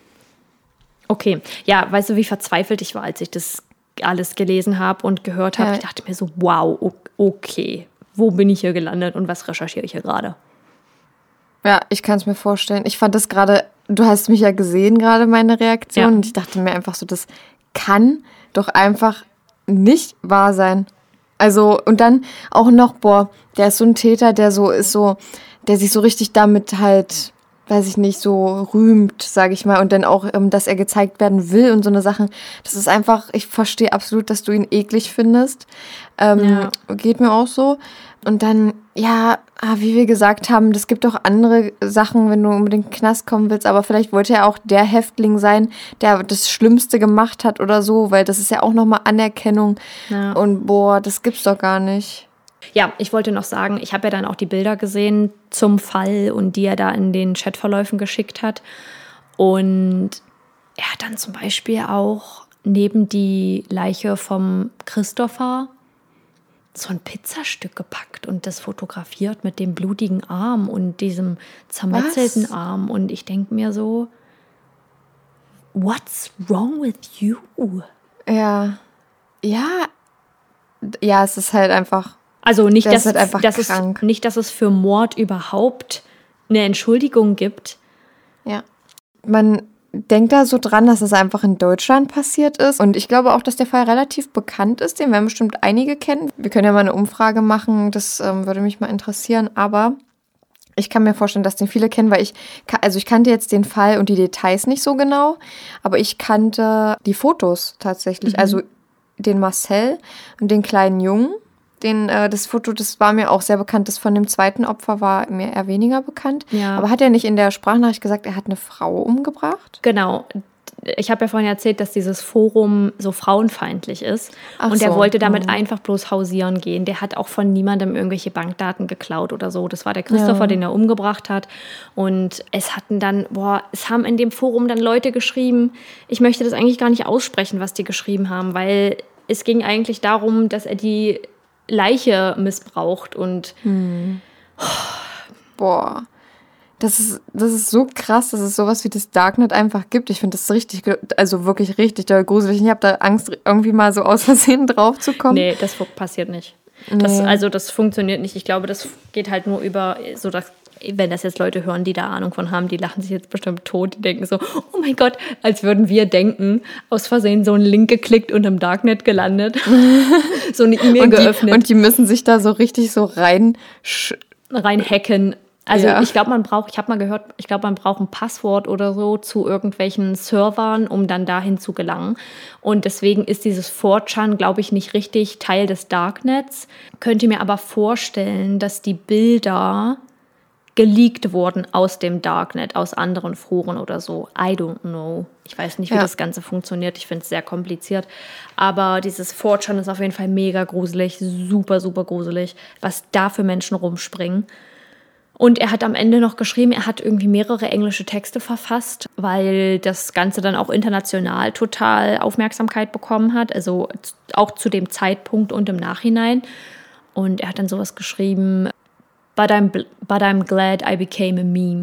Okay, ja, weißt du, wie verzweifelt ich war, als ich das alles gelesen habe und gehört habe? Ja. Ich dachte mir so, wow, okay, wo bin ich hier gelandet und was recherchiere ich hier gerade? Ja, ich kann es mir vorstellen. Ich fand das gerade, du hast mich ja gesehen gerade, meine Reaktion. Ja. Und ich dachte mir einfach so, das kann doch einfach nicht wahr sein. Also, und dann auch noch, boah, der ist so ein Täter, der so ist so, der sich so richtig damit halt, weiß ich nicht, so rühmt, sage ich mal. Und dann auch, dass er gezeigt werden will und so eine Sachen. Das ist einfach, ich verstehe absolut, dass du ihn eklig findest. Ja. Geht mir auch so. Und dann, ja, wie wir gesagt haben, das gibt auch andere Sachen, wenn du unbedingt in den Knast kommen willst. Aber vielleicht wollte er auch der Häftling sein, der das Schlimmste gemacht hat oder so, weil das ist ja auch nochmal Anerkennung. Ja. Und boah, das gibt's doch gar nicht. Ja, ich wollte noch sagen, ich habe ja dann auch die Bilder gesehen zum Fall und die er da in den Chatverläufen geschickt hat. Und er hat dann zum Beispiel auch neben die Leiche vom Christopher so ein Pizzastück gepackt und das fotografiert mit dem blutigen Arm und diesem zermetzelten Was? Arm. Und ich denke mir so, what's wrong with you? Ja. Ja, es ist halt einfach. Also nicht, Das ist halt einfach dass krank. dass es für Mord überhaupt eine Entschuldigung gibt. Ja. Man denkt da so dran, dass es einfach in Deutschland passiert ist. Und ich glaube auch, dass der Fall relativ bekannt ist. Den werden bestimmt einige kennen. Wir können ja mal eine Umfrage machen. Das würde mich mal interessieren. Aber ich kann mir vorstellen, dass den viele kennen, weil ich kannte jetzt den Fall und die Details nicht so genau. Aber ich kannte die Fotos tatsächlich. Also den Marcel und den kleinen Jungen. Das Foto, das war mir auch sehr bekannt. Das von dem zweiten Opfer war mir eher weniger bekannt. Ja. Aber hat er nicht in der Sprachnachricht gesagt, er hat eine Frau umgebracht? Genau. Ich habe ja vorhin erzählt, dass dieses Forum so frauenfeindlich ist. Ach Und er so. wollte damit einfach bloß hausieren gehen. Der hat auch von niemandem irgendwelche Bankdaten geklaut oder so. Das war der Christopher, den er umgebracht hat. Und es haben in dem Forum dann Leute geschrieben, ich möchte das eigentlich gar nicht aussprechen, was die geschrieben haben, weil es ging eigentlich darum, dass er die Leiche missbraucht und Boah. Das ist so krass, dass es sowas wie das Darknet einfach gibt. Ich finde das richtig, also wirklich richtig doll gruselig. Ich habe da Angst, irgendwie mal so aus Versehen drauf zu kommen. nee, das passiert nicht. Nee. Das funktioniert nicht. Ich glaube, das geht halt nur über so, dass, wenn das jetzt Leute hören, die da Ahnung von haben, die lachen sich jetzt bestimmt tot. Die denken so, oh mein Gott, als würden wir denken, aus Versehen so einen Link geklickt und im Darknet gelandet. So eine E-Mail geöffnet. Und die müssen sich da so richtig so rein Reinhacken. Also Ja. ich habe mal gehört, man braucht ein Passwort oder so zu irgendwelchen Servern, um dann dahin zu gelangen. Und deswegen ist dieses 4chan, glaube ich, nicht richtig Teil des Darknets. Könnte mir aber vorstellen, dass die Bilder geleakt wurden aus dem Darknet, aus anderen Foren oder so. I don't know. Ich weiß nicht, wie Ja. das Ganze funktioniert. Ich finde es sehr kompliziert. Aber dieses 4chan ist auf jeden Fall mega gruselig, super, super gruselig, was da für Menschen rumspringen. Und er hat am Ende noch geschrieben, er hat irgendwie mehrere englische Texte verfasst, weil das Ganze dann auch international total Aufmerksamkeit bekommen hat, also auch zu dem Zeitpunkt und im Nachhinein. Und er hat dann sowas geschrieben, but I'm glad I became a meme.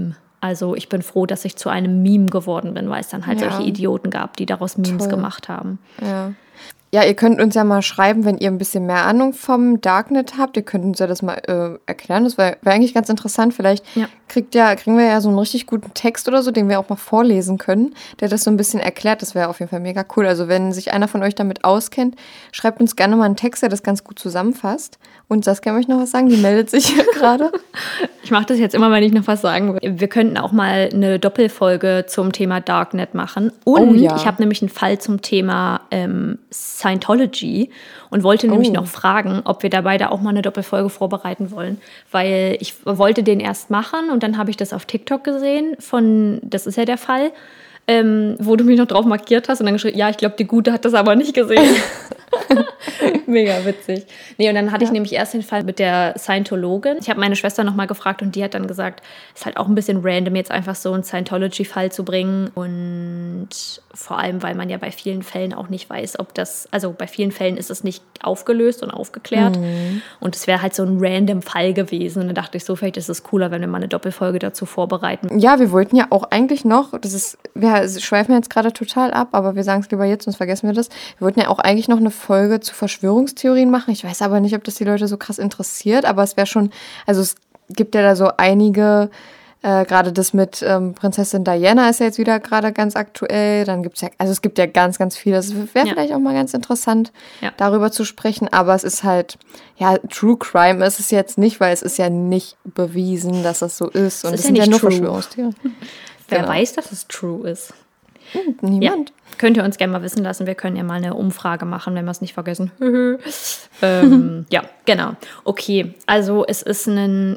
Also ich bin froh, dass ich zu einem Meme geworden bin, weil es dann halt solche Idioten gab, die daraus Memes gemacht haben. Ja, ihr könnt uns ja mal schreiben, wenn ihr ein bisschen mehr Ahnung vom Darknet habt. Ihr könnt uns ja das mal erklären. Das wäre eigentlich ganz interessant. Vielleicht kriegen wir ja so einen richtig guten Text oder so, den wir auch mal vorlesen können, der das so ein bisschen erklärt. Das wäre auf jeden Fall mega cool. Also wenn sich einer von euch damit auskennt, schreibt uns gerne mal einen Text, der das ganz gut zusammenfasst. Und Saskia möchte noch was sagen, die meldet sich hier gerade. Ich mache das jetzt immer, wenn ich noch was sagen will. Wir könnten auch mal eine Doppelfolge zum Thema Darknet machen. Und ich habe nämlich einen Fall zum Thema Scientology und wollte nämlich noch fragen, ob wir da beide auch mal eine Doppelfolge vorbereiten wollen. Weil ich wollte den erst machen und dann habe ich das auf TikTok gesehen, das ist ja der Fall, wo du mich noch drauf markiert hast und dann geschrieben, ja, ich glaube, die Gute hat das aber nicht gesehen. Mega witzig. Nee, und dann hatte ich nämlich erst den Fall mit der Scientologin. Ich habe meine Schwester nochmal gefragt und die hat dann gesagt, ist halt auch ein bisschen random, jetzt einfach so einen Scientology-Fall zu bringen. Und vor allem, weil man ja bei vielen Fällen auch nicht weiß, also bei vielen Fällen ist es nicht aufgelöst und aufgeklärt. Und es wäre halt so ein random Fall gewesen. Und dann dachte ich so, vielleicht ist es cooler, wenn wir mal eine Doppelfolge dazu vorbereiten. Ja, wir wollten ja auch eigentlich noch, wir schweifen jetzt gerade total ab, aber wir sagen es lieber jetzt, sonst vergessen wir das. Wir wollten ja auch eigentlich noch eine Folge zu Verschwörungstheorien machen. Ich weiß aber nicht, ob das die Leute so krass interessiert, aber es wäre schon, also es gibt ja da so einige, gerade das mit Prinzessin Diana ist ja jetzt wieder gerade ganz aktuell, dann gibt es ja, also es gibt ja ganz, ganz viel, das wäre vielleicht auch mal ganz interessant, darüber zu sprechen, aber es ist halt, ja, True Crime ist es jetzt nicht, weil es ist ja nicht bewiesen, dass das so ist und es sind ja nur Verschwörungstheorien. Wer weiß, dass es true ist? Niemand. Ja, könnt ihr uns gerne mal wissen lassen. Wir können ja mal eine Umfrage machen, wenn wir es nicht vergessen. Ja, genau. Okay, also es ist ein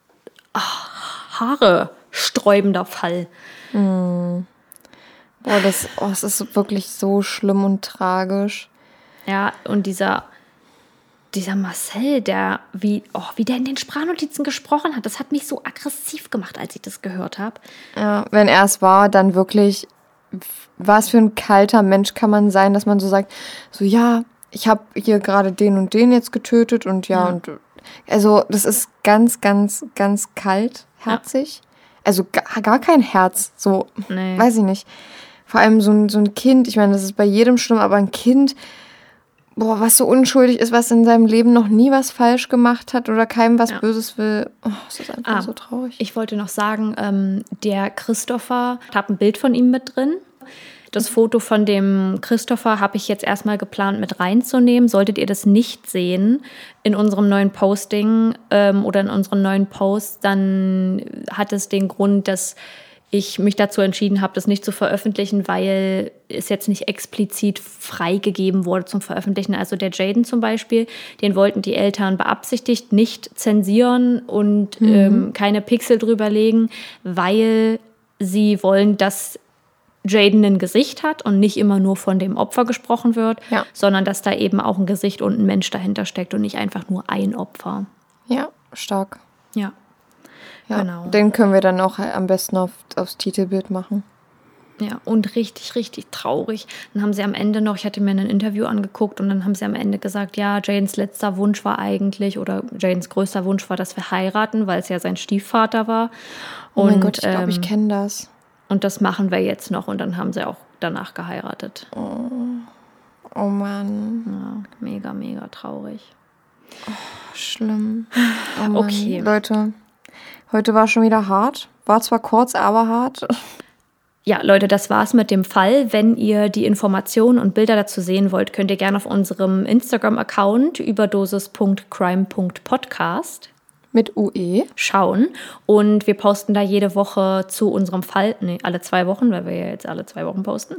haaresträubender Fall. Boah, es ist wirklich so schlimm und tragisch. Ja, und dieser Marcel, wie der in den Sprachnotizen gesprochen hat, das hat mich so aggressiv gemacht, als ich das gehört habe. Ja, wenn er es war, dann wirklich, was für ein kalter Mensch kann man sein, dass man so sagt, so ja, ich habe hier gerade den und den jetzt getötet und und also das ist ganz, ganz, ganz kaltherzig. Ja. Also gar kein Herz, so, weiß ich nicht. Vor allem so ein Kind, ich meine, das ist bei jedem schlimm, aber ein Kind, was so unschuldig ist, was in seinem Leben noch nie was falsch gemacht hat oder keinem was Böses will. Das ist einfach so traurig. Ich wollte noch sagen, der Christopher, ich habe ein Bild von ihm mit drin. Das Foto von dem Christopher habe ich jetzt erstmal geplant mit reinzunehmen. Solltet ihr das nicht sehen in unserem neuen Posting oder in unseren neuen Posts, dann hat es den Grund, dass ich mich dazu entschieden habe, das nicht zu veröffentlichen, weil es jetzt nicht explizit freigegeben wurde zum Veröffentlichen. Also der Jaden zum Beispiel, den wollten die Eltern beabsichtigt nicht zensieren und keine Pixel drüber legen, weil sie wollen, dass Jaden ein Gesicht hat und nicht immer nur von dem Opfer gesprochen wird, sondern dass da eben auch ein Gesicht und ein Mensch dahinter steckt und nicht einfach nur ein Opfer. Ja, stark. Ja, genau. Den können wir dann auch am besten aufs Titelbild machen. Ja, und richtig, richtig traurig. Dann haben sie am Ende noch, ich hatte mir ein Interview angeguckt und dann haben sie am Ende gesagt, ja, Jadens letzter Wunsch war eigentlich, oder Jadens größter Wunsch war, dass wir heiraten, weil es ja sein Stiefvater war. Oh mein Gott, ich glaube, ich kenne das. Und das machen wir jetzt noch und dann haben sie auch danach geheiratet. Oh Mann. Ja, mega, mega traurig. Schlimm. Oh Mann. Okay. Leute, heute war schon wieder hart. War zwar kurz, aber hart. Ja, Leute, das war's mit dem Fall. Wenn ihr die Informationen und Bilder dazu sehen wollt, könnt ihr gerne auf unserem Instagram-Account überdosis.crime.podcast mit UE schauen. Und wir posten da jede Woche zu unserem Fall, alle 2 Wochen, weil wir ja jetzt alle 2 Wochen posten.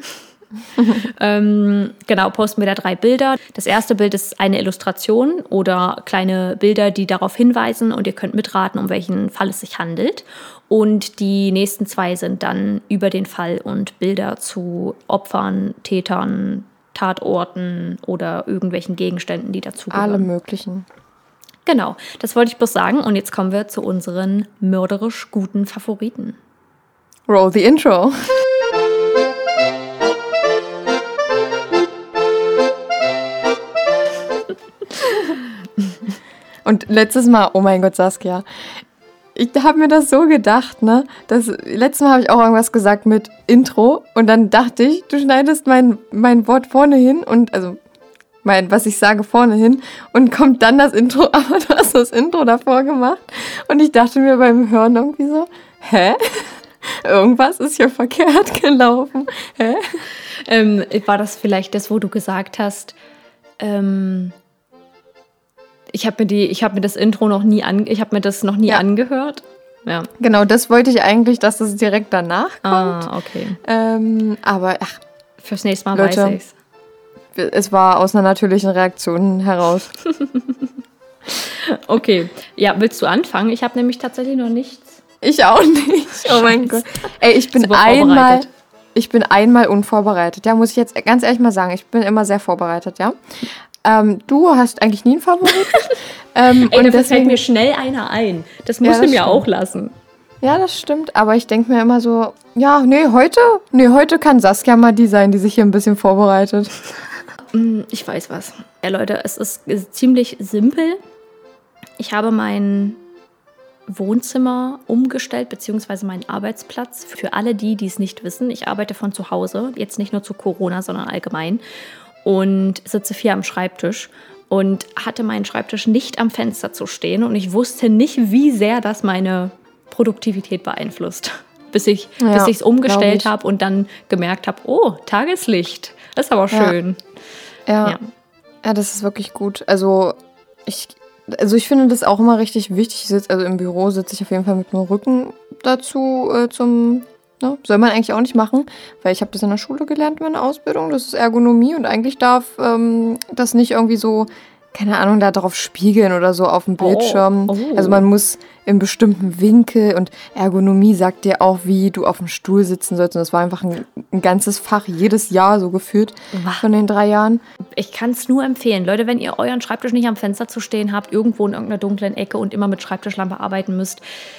Genau, posten wir da 3 Bilder. Das erste Bild ist eine Illustration oder kleine Bilder, die darauf hinweisen und ihr könnt mitraten, um welchen Fall es sich handelt. Und die nächsten 2 sind dann über den Fall und Bilder zu Opfern, Tätern, Tatorten oder irgendwelchen Gegenständen, die dazugehören. Alle möglichen. Genau, das wollte ich bloß sagen. Und jetzt kommen wir zu unseren mörderisch guten Favoriten. Roll the intro. Und letztes Mal, oh mein Gott, Saskia, Ich habe mir das so gedacht, ne? Letztes Mal habe ich auch irgendwas gesagt mit Intro und dann dachte ich, du schneidest mein Wort vorne hin und also was ich sage vorne hin und kommt dann das Intro, aber du hast das Intro davor gemacht und ich dachte mir beim Hören irgendwie so, hä? Irgendwas ist hier verkehrt gelaufen. Hä? War das vielleicht das, wo du gesagt hast, ich habe mir das Intro noch nie angehört. Ja. Genau, das wollte ich eigentlich, dass das direkt danach kommt. Ah, okay. Aber fürs nächste Mal Leute, weiß ich's. Es war aus einer natürlichen Reaktion heraus. Okay. Ja, willst du anfangen? Ich habe nämlich tatsächlich noch nichts. Ich auch nicht. Oh mein Gott. Ey, ich bin einmal unvorbereitet. Ja, muss ich jetzt ganz ehrlich mal sagen. Ich bin immer sehr vorbereitet, ja. Du hast eigentlich nie einen Favoriten. Und dafür fällt mir schnell einer ein. Das musst du mir auch lassen. Ja, das stimmt. Aber ich denke mir immer so, ja, heute kann Saskia mal die sein, die sich hier ein bisschen vorbereitet. Ich weiß was. Ja, Leute, es ist ziemlich simpel. Ich habe mein Wohnzimmer umgestellt, beziehungsweise meinen Arbeitsplatz. Für alle die es nicht wissen, ich arbeite von zu Hause, jetzt nicht nur zu Corona, sondern allgemein. Und sitze viel am Schreibtisch und hatte meinen Schreibtisch nicht am Fenster zu stehen. Und ich wusste nicht, wie sehr das meine Produktivität beeinflusst. Bis ich es umgestellt habe und dann gemerkt habe, oh, Tageslicht, das ist aber schön. Ja, das ist wirklich gut. Also ich finde das auch immer richtig wichtig. Im Büro sitze ich auf jeden Fall mit dem Rücken dazu soll man eigentlich auch nicht machen, weil ich habe das in der Schule gelernt, meine Ausbildung. Das ist Ergonomie und eigentlich darf das nicht irgendwie so, keine Ahnung, da drauf spiegeln oder so auf dem Bildschirm. Oh. Also man muss im bestimmten Winkel und Ergonomie sagt dir auch, wie du auf dem Stuhl sitzen sollst. Und das war einfach ein ganzes Fach, jedes Jahr so geführt von den 3 Jahren. Ich kann es nur empfehlen. Leute, wenn ihr euren Schreibtisch nicht am Fenster zu stehen habt, irgendwo in irgendeiner dunklen Ecke und immer mit Schreibtischlampe arbeiten müsst.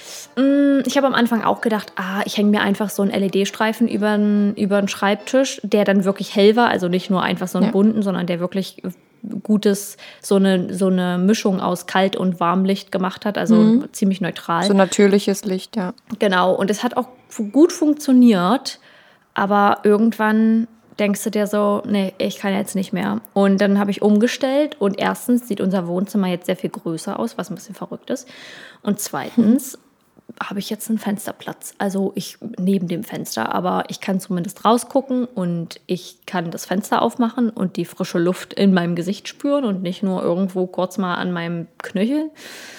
Ich habe am Anfang auch gedacht, ich hänge mir einfach so einen LED-Streifen über den Schreibtisch, der dann wirklich hell war. Also nicht nur einfach so einen bunten, sondern der wirklich gutes, so eine Mischung aus Kalt- und Warmlicht gemacht hat, also ziemlich neutral. So natürliches Licht, ja. Genau, und es hat auch gut funktioniert, aber irgendwann denkst du dir so, nee, ich kann jetzt nicht mehr. Und dann habe ich umgestellt und erstens sieht unser Wohnzimmer jetzt sehr viel größer aus, was ein bisschen verrückt ist. Und zweitens habe ich jetzt einen Fensterplatz. Also ich neben dem Fenster, aber ich kann zumindest rausgucken und ich kann das Fenster aufmachen und die frische Luft in meinem Gesicht spüren und nicht nur irgendwo kurz mal an meinem Knöchel.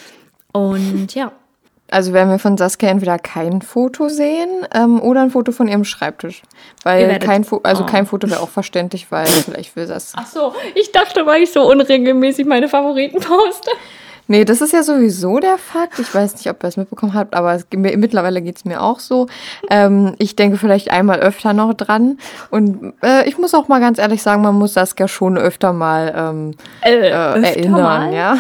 Und ja. Also werden wir von Saskia entweder kein Foto sehen oder ein Foto von ihrem Schreibtisch. Weil kein Foto wäre auch verständlich, weil vielleicht will das. Ach so, ich dachte, weil ich so unregelmäßig meine Favoriten poste. Nee, das ist ja sowieso der Fakt. Ich weiß nicht, ob ihr es mitbekommen habt, aber mittlerweile geht es mir auch so. Ich denke vielleicht einmal öfter noch dran. Und ich muss auch mal ganz ehrlich sagen, man muss Saskia schon öfter mal erinnern. Mal? Ja?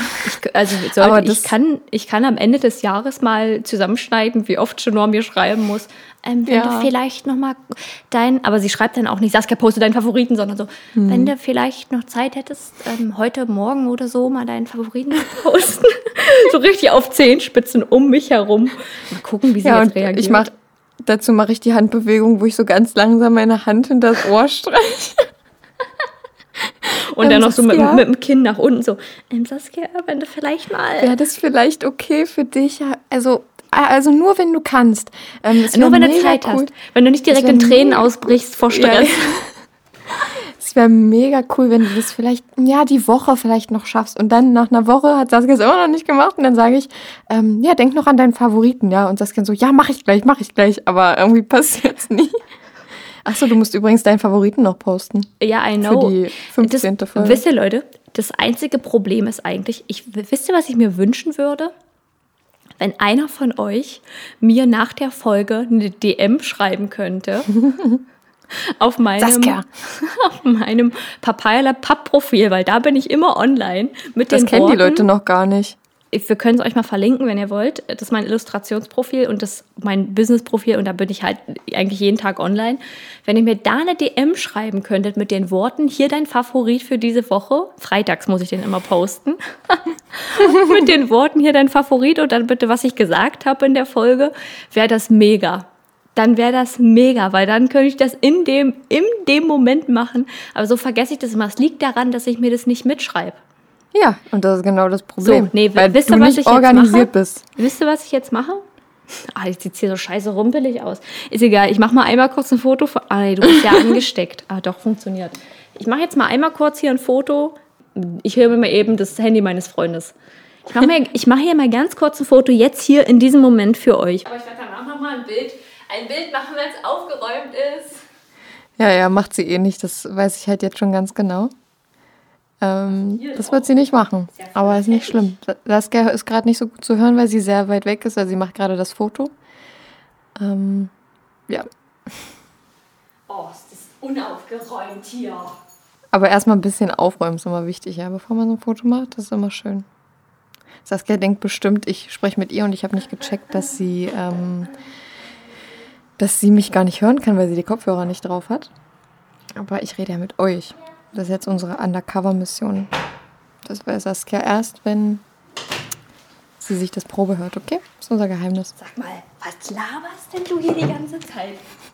Ich kann am Ende des Jahres mal zusammenschneiden, wie oft Chenor mir schreiben muss. Wenn du vielleicht noch mal aber sie schreibt dann auch nicht, Saskia, poste deinen Favoriten, sondern so, wenn du vielleicht noch Zeit hättest, heute Morgen oder so mal deinen Favoriten zu posten. So richtig auf Zehenspitzen um mich herum. Mal gucken, wie sie jetzt reagiert. Dazu mache ich die Handbewegung, wo ich so ganz langsam meine Hand hinter das Ohr streiche. Und dann noch so mit dem Kinn nach unten so, Saskia, wenn du vielleicht mal... Wäre das vielleicht okay für dich? Also nur, wenn du kannst. Nur, wenn du Zeit hast. Wenn du nicht direkt in Tränen ausbrichst vor Stress. Es wäre mega cool, wenn du das vielleicht, die Woche vielleicht noch schaffst. Und dann nach einer Woche hat Saskia es immer noch nicht gemacht. Und dann sage ich, denk noch an deinen Favoriten, ja. Und Saskia so, ja, mach ich gleich. Aber irgendwie passiert es nie. Achso, du musst übrigens deinen Favoriten noch posten. Ja, I know. Für die 15. Folge. Wisst ihr, Leute, das einzige Problem ist eigentlich, wisst ihr, was ich mir wünschen würde? Wenn einer von euch mir nach der Folge eine DM schreiben könnte auf meinem Papaya Lab Papp-Profil, weil da bin ich immer online mit den Worten. Das kennen die Leute noch gar nicht. Wir können es euch mal verlinken, wenn ihr wollt. Das ist mein Illustrationsprofil und das mein Businessprofil und da bin ich halt eigentlich jeden Tag online. Wenn ihr mir da eine DM schreiben könntet mit den Worten, hier dein Favorit für diese Woche, freitags muss ich den immer posten, mit den Worten, hier dein Favorit und dann bitte, was ich gesagt habe in der Folge, wäre das mega. Dann wäre das mega, weil dann könnte ich das in dem Moment machen. Aber so vergesse ich das immer. Es liegt daran, dass ich mir das nicht mitschreibe. Ja, und das ist genau das Problem. So, nee, weil wisst du ihr, was nicht ich jetzt organisiert mache? bist. Wisst ihr, was ich jetzt mache? Jetzt sieht es hier so scheiße rumpelig aus. Ist egal, ich mache mal einmal kurz ein Foto von... nee, du bist ja angesteckt. Doch, funktioniert. Ich mache jetzt mal einmal kurz hier ein Foto. Ich höre mir mal eben das Handy meines Freundes. Ich mache hier mal ganz kurz ein Foto, jetzt hier in diesem Moment für euch. Aber ich werde danach nochmal ein Bild machen, wenn es aufgeräumt ist. Ja, macht sie eh nicht. Das weiß ich halt jetzt schon ganz genau. Das wird sie nicht machen, aber ist nicht schlimm. Saskia ist gerade nicht so gut zu hören, weil sie sehr weit weg ist, weil sie macht gerade das Foto. Ja. Oh, es ist unaufgeräumt hier. Aber erstmal ein bisschen aufräumen ist immer wichtig, ja, bevor man so ein Foto macht, das ist immer schön. Saskia denkt bestimmt, ich spreche mit ihr und ich habe nicht gecheckt, dass sie mich gar nicht hören kann, weil sie die Kopfhörer nicht drauf hat. Aber ich rede ja mit euch. Das ist jetzt unsere Undercover-Mission. Das weiß Saskia erst, wenn sie sich das Probe hört, okay? Das ist unser Geheimnis. Sag mal, was laberst denn du hier die ganze Zeit?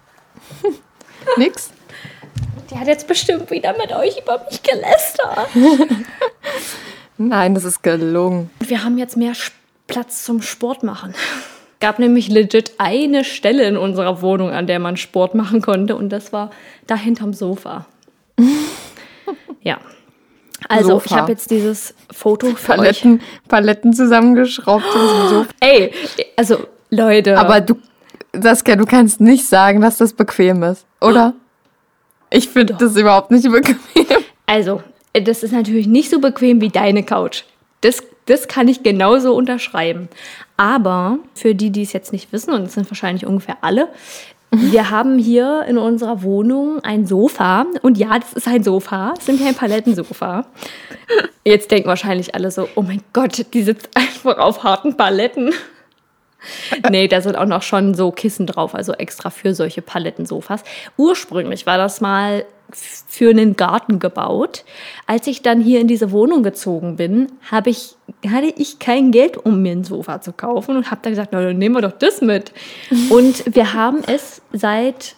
Nix? Die hat jetzt bestimmt wieder mit euch über mich gelästert. Nein, das ist gelungen. Wir haben jetzt mehr Platz zum Sport machen. Gab nämlich legit eine Stelle in unserer Wohnung, an der man Sport machen konnte und das war da hinterm Sofa. Ja. Also, Sofa. ich habe jetzt dieses Foto für Paletten zusammengeschraubt und so. Ey, also, Leute. Aber du, Saskia, du kannst nicht sagen, dass das bequem ist, oder? Ich finde das überhaupt nicht bequem. Also, das ist natürlich nicht so bequem wie deine Couch. Das kann ich genauso unterschreiben. Aber für die, die es jetzt nicht wissen, und es sind wahrscheinlich ungefähr alle, wir haben hier in unserer Wohnung ein Sofa. Und ja, das ist ein Sofa. Es sind ja ein Palettensofa. Jetzt denken wahrscheinlich alle so, oh mein Gott, die sitzt einfach auf harten Paletten. Nee, da sind auch noch schon so Kissen drauf, also extra für solche Palettensofas. Ursprünglich war das mal für einen Garten gebaut. Als ich dann hier in diese Wohnung gezogen bin, hatte ich kein Geld, um mir ein Sofa zu kaufen und habe dann gesagt, na, dann nehmen wir doch das mit. Und wir haben es seit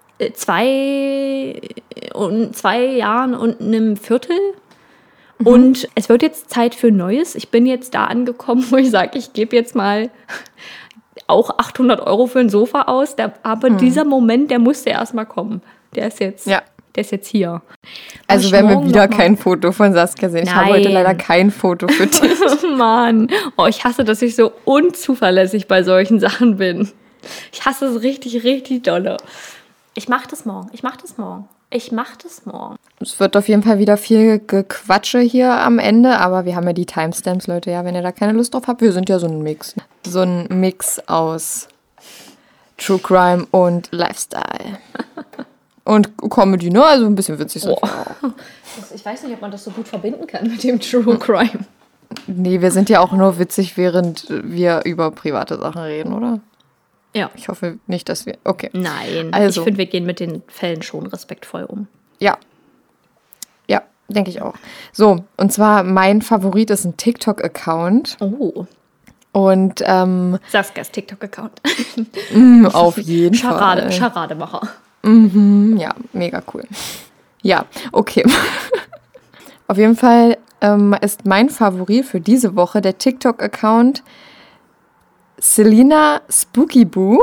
2 Jahren und einem Viertel. Und es wird jetzt Zeit für Neues. Ich bin jetzt da angekommen, wo ich sage, ich gebe jetzt mal auch 800 € für ein Sofa aus. Aber dieser Moment, der musste erst mal kommen. Der ist jetzt hier. Also werden wir wieder kein Foto von Saskia sehen. Ich habe heute leider kein Foto für dich. Mann, ich hasse, dass ich so unzuverlässig bei solchen Sachen bin. Ich hasse es richtig, richtig dolle. Ich mache das morgen. Es wird auf jeden Fall wieder viel Gequatsche hier am Ende, aber wir haben ja die Timestamps, Leute, ja, wenn ihr da keine Lust drauf habt. Wir sind ja so ein Mix. So ein Mix aus True Crime und Lifestyle. Und Comedy, ne? Also ein bisschen witzig. So. Ich weiß nicht, ob man das so gut verbinden kann mit dem True Crime. Nee, wir sind ja auch nur witzig, während wir über private Sachen reden, oder? Ja. Ich hoffe nicht, dass wir... Okay. Nein, also, ich finde, wir gehen mit den Fällen schon respektvoll um. Ja. Ja, denke ich auch. So, und zwar mein Favorit ist ein TikTok-Account. Oh. Und Saskias TikTok-Account. Auf jeden Fall. Charademacher. Ja, mega cool. Ja, okay. Auf jeden Fall ist mein Favorit für diese Woche der TikTok-Account Selina Spookyboo.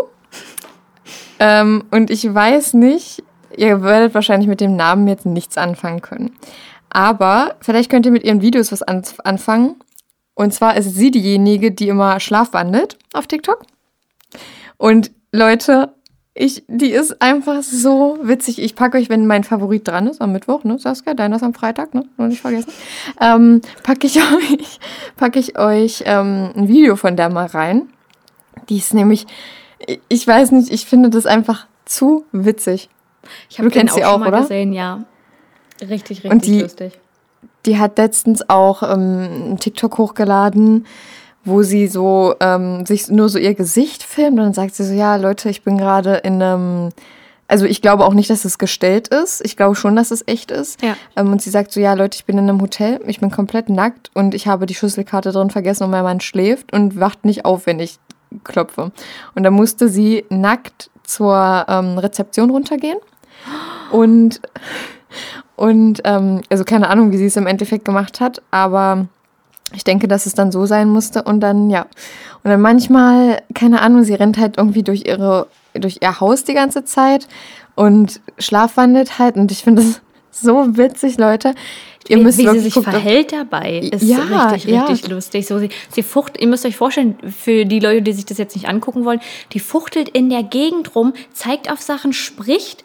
Und ich weiß nicht, ihr werdet wahrscheinlich mit dem Namen jetzt nichts anfangen können. Aber vielleicht könnt ihr mit ihren Videos was anfangen. Und zwar ist sie diejenige, die immer schlafwandelt auf TikTok. Und Leute, die ist einfach so witzig. Ich packe euch, wenn mein Favorit dran ist, am Mittwoch, ne, Saskia, deiner ist am Freitag, ne, noch nicht vergessen, packe ich euch ein Video von der mal rein. Die ist nämlich, ich weiß nicht, ich finde das einfach zu witzig. Ich habe den auch sie schon auch, mal oder? gesehen, ja. Richtig Und lustig. Die hat letztens auch einen TikTok hochgeladen, wo sie so sich nur so ihr Gesicht filmt und dann sagt sie so, ja Leute, ich bin gerade in einem, also ich glaube auch nicht, dass es gestellt ist, ich glaube schon, dass es echt ist. Ja. Und sie sagt so, ja Leute, ich bin in einem Hotel, ich bin komplett nackt und ich habe die Schlüsselkarte drin vergessen und mein Mann schläft und wacht nicht auf, wenn ich klopfe. Und dann musste sie nackt zur Rezeption runtergehen und also keine Ahnung, wie sie es im Endeffekt gemacht hat, aber ich denke, dass es dann so sein musste und dann, ja. Und dann manchmal, keine Ahnung, sie rennt halt irgendwie durch ihr Haus die ganze Zeit und schlafwandelt halt und ich finde das so witzig, Leute. Wie sie sich verhält dabei, ist richtig lustig. So, sie fuchtelt, ihr müsst euch vorstellen, für die Leute, die sich das jetzt nicht angucken wollen, die fuchtelt in der Gegend rum, zeigt auf Sachen, spricht,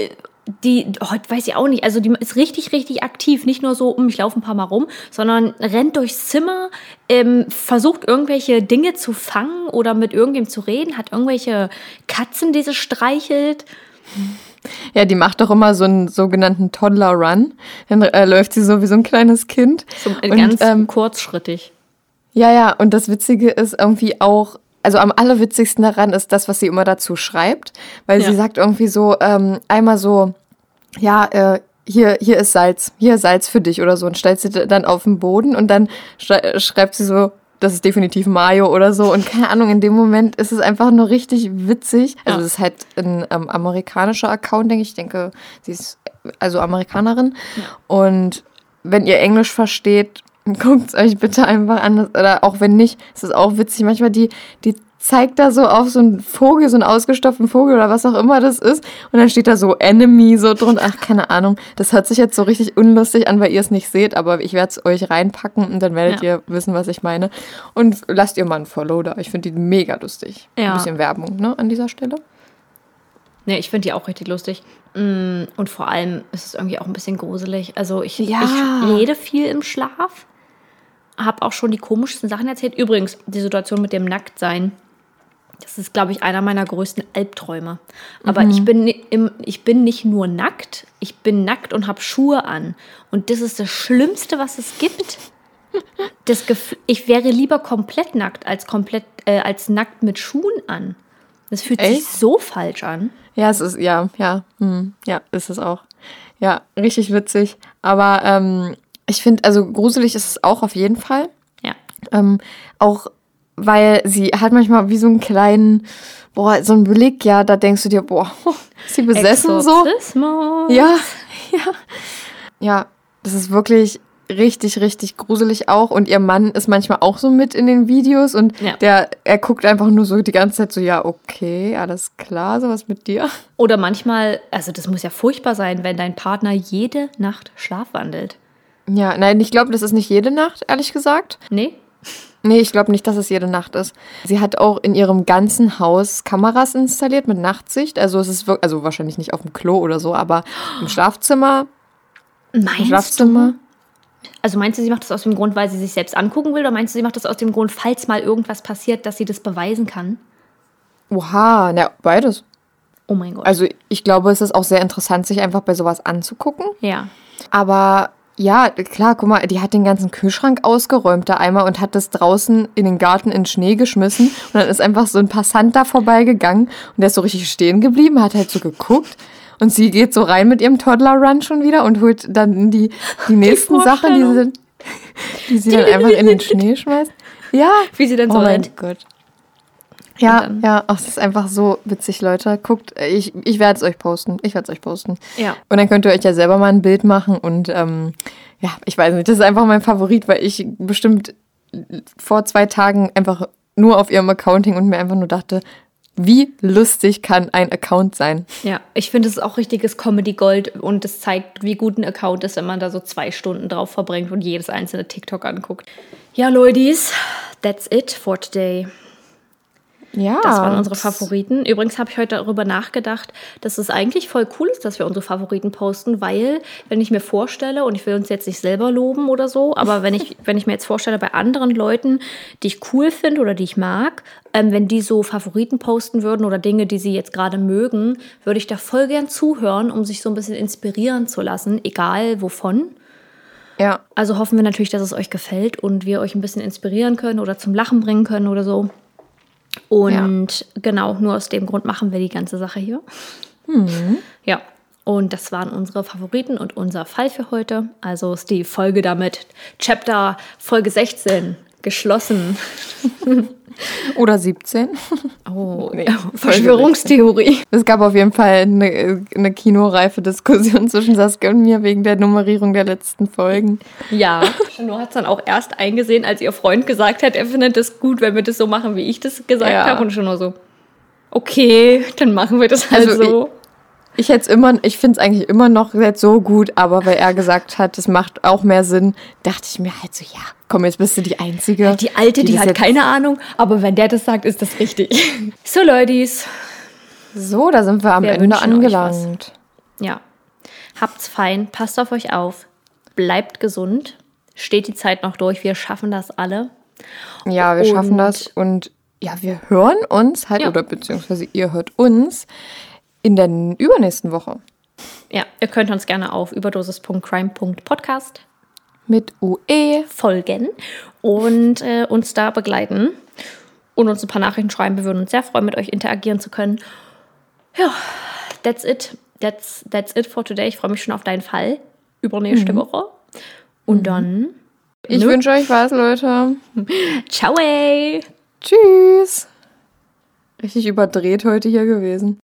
weiß ich auch nicht, also die ist richtig, richtig aktiv. Nicht nur so, ich laufe ein paar Mal rum, sondern rennt durchs Zimmer, versucht irgendwelche Dinge zu fangen oder mit irgendwem zu reden, hat irgendwelche Katzen, die sie streichelt. Ja, die macht doch immer so einen sogenannten Toddler-Run. Dann läuft sie so wie so ein kleines Kind. So ganz kurzschrittig. Ja, und das Witzige ist irgendwie auch, also am allerwitzigsten daran ist das, was sie immer dazu schreibt. Weil sie sagt irgendwie so, einmal so, ja, hier ist Salz, hier ist Salz für dich oder so. Und stellt sie dann auf den Boden und dann schreibt sie so, das ist definitiv Mayo oder so. Und keine Ahnung, in dem Moment ist es einfach nur richtig witzig. Also das ist halt ein amerikanischer Account, denke ich. Ich denke, sie ist also Amerikanerin. Ja. Und wenn ihr Englisch versteht, guckt es euch bitte einfach an. Oder auch wenn nicht, ist es auch witzig. Manchmal die zeigt da so auf so einen Vogel, so einen ausgestopften Vogel oder was auch immer das ist. Und dann steht da so Enemy so drunter. Ach, keine Ahnung. Das hört sich jetzt so richtig unlustig an, weil ihr es nicht seht. Aber ich werde es euch reinpacken und dann werdet ihr wissen, was ich meine. Und lasst ihr mal ein Follow da. Ich finde die mega lustig. Ja. Ein bisschen Werbung, ne, an dieser Stelle. Ne, ich finde die auch richtig lustig. Und vor allem ist es irgendwie auch ein bisschen gruselig. Also ich rede viel im Schlaf. Habe auch schon die komischsten Sachen erzählt. Übrigens, die Situation mit dem Nacktsein. Das ist, glaube ich, einer meiner größten Albträume. Aber ich bin nicht nur nackt, ich bin nackt und habe Schuhe an. Und das ist das Schlimmste, was es gibt. Ich wäre lieber komplett nackt als nackt mit Schuhen an. Das fühlt sich so falsch an. Ja, es ist, ja, ist es auch. Ja, richtig witzig. Aber ich finde, also gruselig ist es auch auf jeden Fall. Ja. Auch weil sie hat manchmal wie so einen kleinen, so einen Blick, ja, da denkst du dir, ist sie besessen Exorzismus. So? Ja, das ist wirklich richtig, richtig gruselig auch. Und ihr Mann ist manchmal auch so mit in den Videos und er guckt einfach nur so die ganze Zeit so, ja, okay, alles klar, sowas mit dir. Oder manchmal, also das muss ja furchtbar sein, wenn dein Partner jede Nacht schlafwandelt. Ja, nein, ich glaube, das ist nicht jede Nacht, ehrlich gesagt. Nee, ich glaube nicht, dass es jede Nacht ist. Sie hat auch in ihrem ganzen Haus Kameras installiert mit Nachtsicht. Also es ist wirklich, also wahrscheinlich nicht auf dem Klo oder so, aber im Schlafzimmer. Meinst du? Also meinst du, sie macht das aus dem Grund, weil sie sich selbst angucken will? Oder meinst du, sie macht das aus dem Grund, falls mal irgendwas passiert, dass sie das beweisen kann? Oha, beides. Oh mein Gott. Also ich glaube, es ist auch sehr interessant, sich einfach bei sowas anzugucken. Ja. Aber ja, klar, guck mal, die hat den ganzen Kühlschrank ausgeräumt da einmal und hat das draußen in den Garten in den Schnee geschmissen. Und dann ist einfach so ein Passant da vorbeigegangen und der ist so richtig stehen geblieben, hat halt so geguckt. Und sie geht so rein mit ihrem Toddler-Run schon wieder und holt dann die nächsten Sachen, die sie dann einfach in den Schnee schmeißt. Ja. Wie sie dann so rennt. Oh mein Gott. Ja, es ist einfach so witzig, Leute. Guckt, ich werde es euch posten. Ja. Und dann könnt ihr euch ja selber mal ein Bild machen. Und ich weiß nicht, das ist einfach mein Favorit, weil ich bestimmt vor 2 Tagen einfach nur auf ihrem Account hing und mir einfach nur dachte, wie lustig kann ein Account sein? Ja, ich finde, es ist auch richtiges Comedy-Gold und es zeigt, wie gut ein Account ist, wenn man da so 2 Stunden drauf verbringt und jedes einzelne TikTok anguckt. Ja, Ladies, that's it for today. Ja. Das waren unsere Favoriten. Übrigens habe ich heute darüber nachgedacht, dass es eigentlich voll cool ist, dass wir unsere Favoriten posten, weil, wenn ich mir vorstelle, und ich will uns jetzt nicht selber loben oder so, aber wenn ich mir jetzt vorstelle, bei anderen Leuten, die ich cool finde oder die ich mag, wenn die so Favoriten posten würden oder Dinge, die sie jetzt gerade mögen, würde ich da voll gern zuhören, um sich so ein bisschen inspirieren zu lassen, egal wovon. Ja. Also hoffen wir natürlich, dass es euch gefällt und wir euch ein bisschen inspirieren können oder zum Lachen bringen können oder so. Und genau, nur aus dem Grund machen wir die ganze Sache hier. Ja, und das waren unsere Favoriten und unser Fall für heute. Also ist die Folge damit Chapter Folge 16 geschlossen. Oder 17. Oh, Nee, Verschwörungstheorie. Es gab auf jeden Fall eine kinoreife Diskussion zwischen Saskia und mir wegen der Nummerierung der letzten Folgen. Ja, Chanur hat es dann auch erst eingesehen, als ihr Freund gesagt hat, er findet es gut, wenn wir das so machen, wie ich das gesagt habe. Und Chanur so, okay, dann machen wir das halt Also so. Ich finde es eigentlich immer noch jetzt so gut, aber weil er gesagt hat, es macht auch mehr Sinn, dachte ich mir halt so, ja, komm, jetzt bist du die Einzige. Die Alte, die hat keine Ahnung, aber wenn der das sagt, ist das richtig. So, Leutis. So, da sind wir am Wir Ende wünschen euch angelangt. Ja, habt's fein, passt auf euch auf, bleibt gesund, steht die Zeit noch durch, wir schaffen das alle. Ja, wir schaffen das und ja, wir hören uns halt, Ja. oder beziehungsweise ihr hört uns in der übernächsten Woche. Ja, ihr könnt uns gerne auf überdosis.crime.podcast Mit UE. folgen und uns da begleiten und uns ein paar Nachrichten schreiben. Wir würden uns sehr freuen, mit euch interagieren zu können. Ja, that's it. That's it for today. Ich freue mich schon auf deinen Fall übernächste Woche. Und dann... Ich wünsche euch was, Leute. Ciao, ey! Tschüss. Richtig überdreht heute hier gewesen.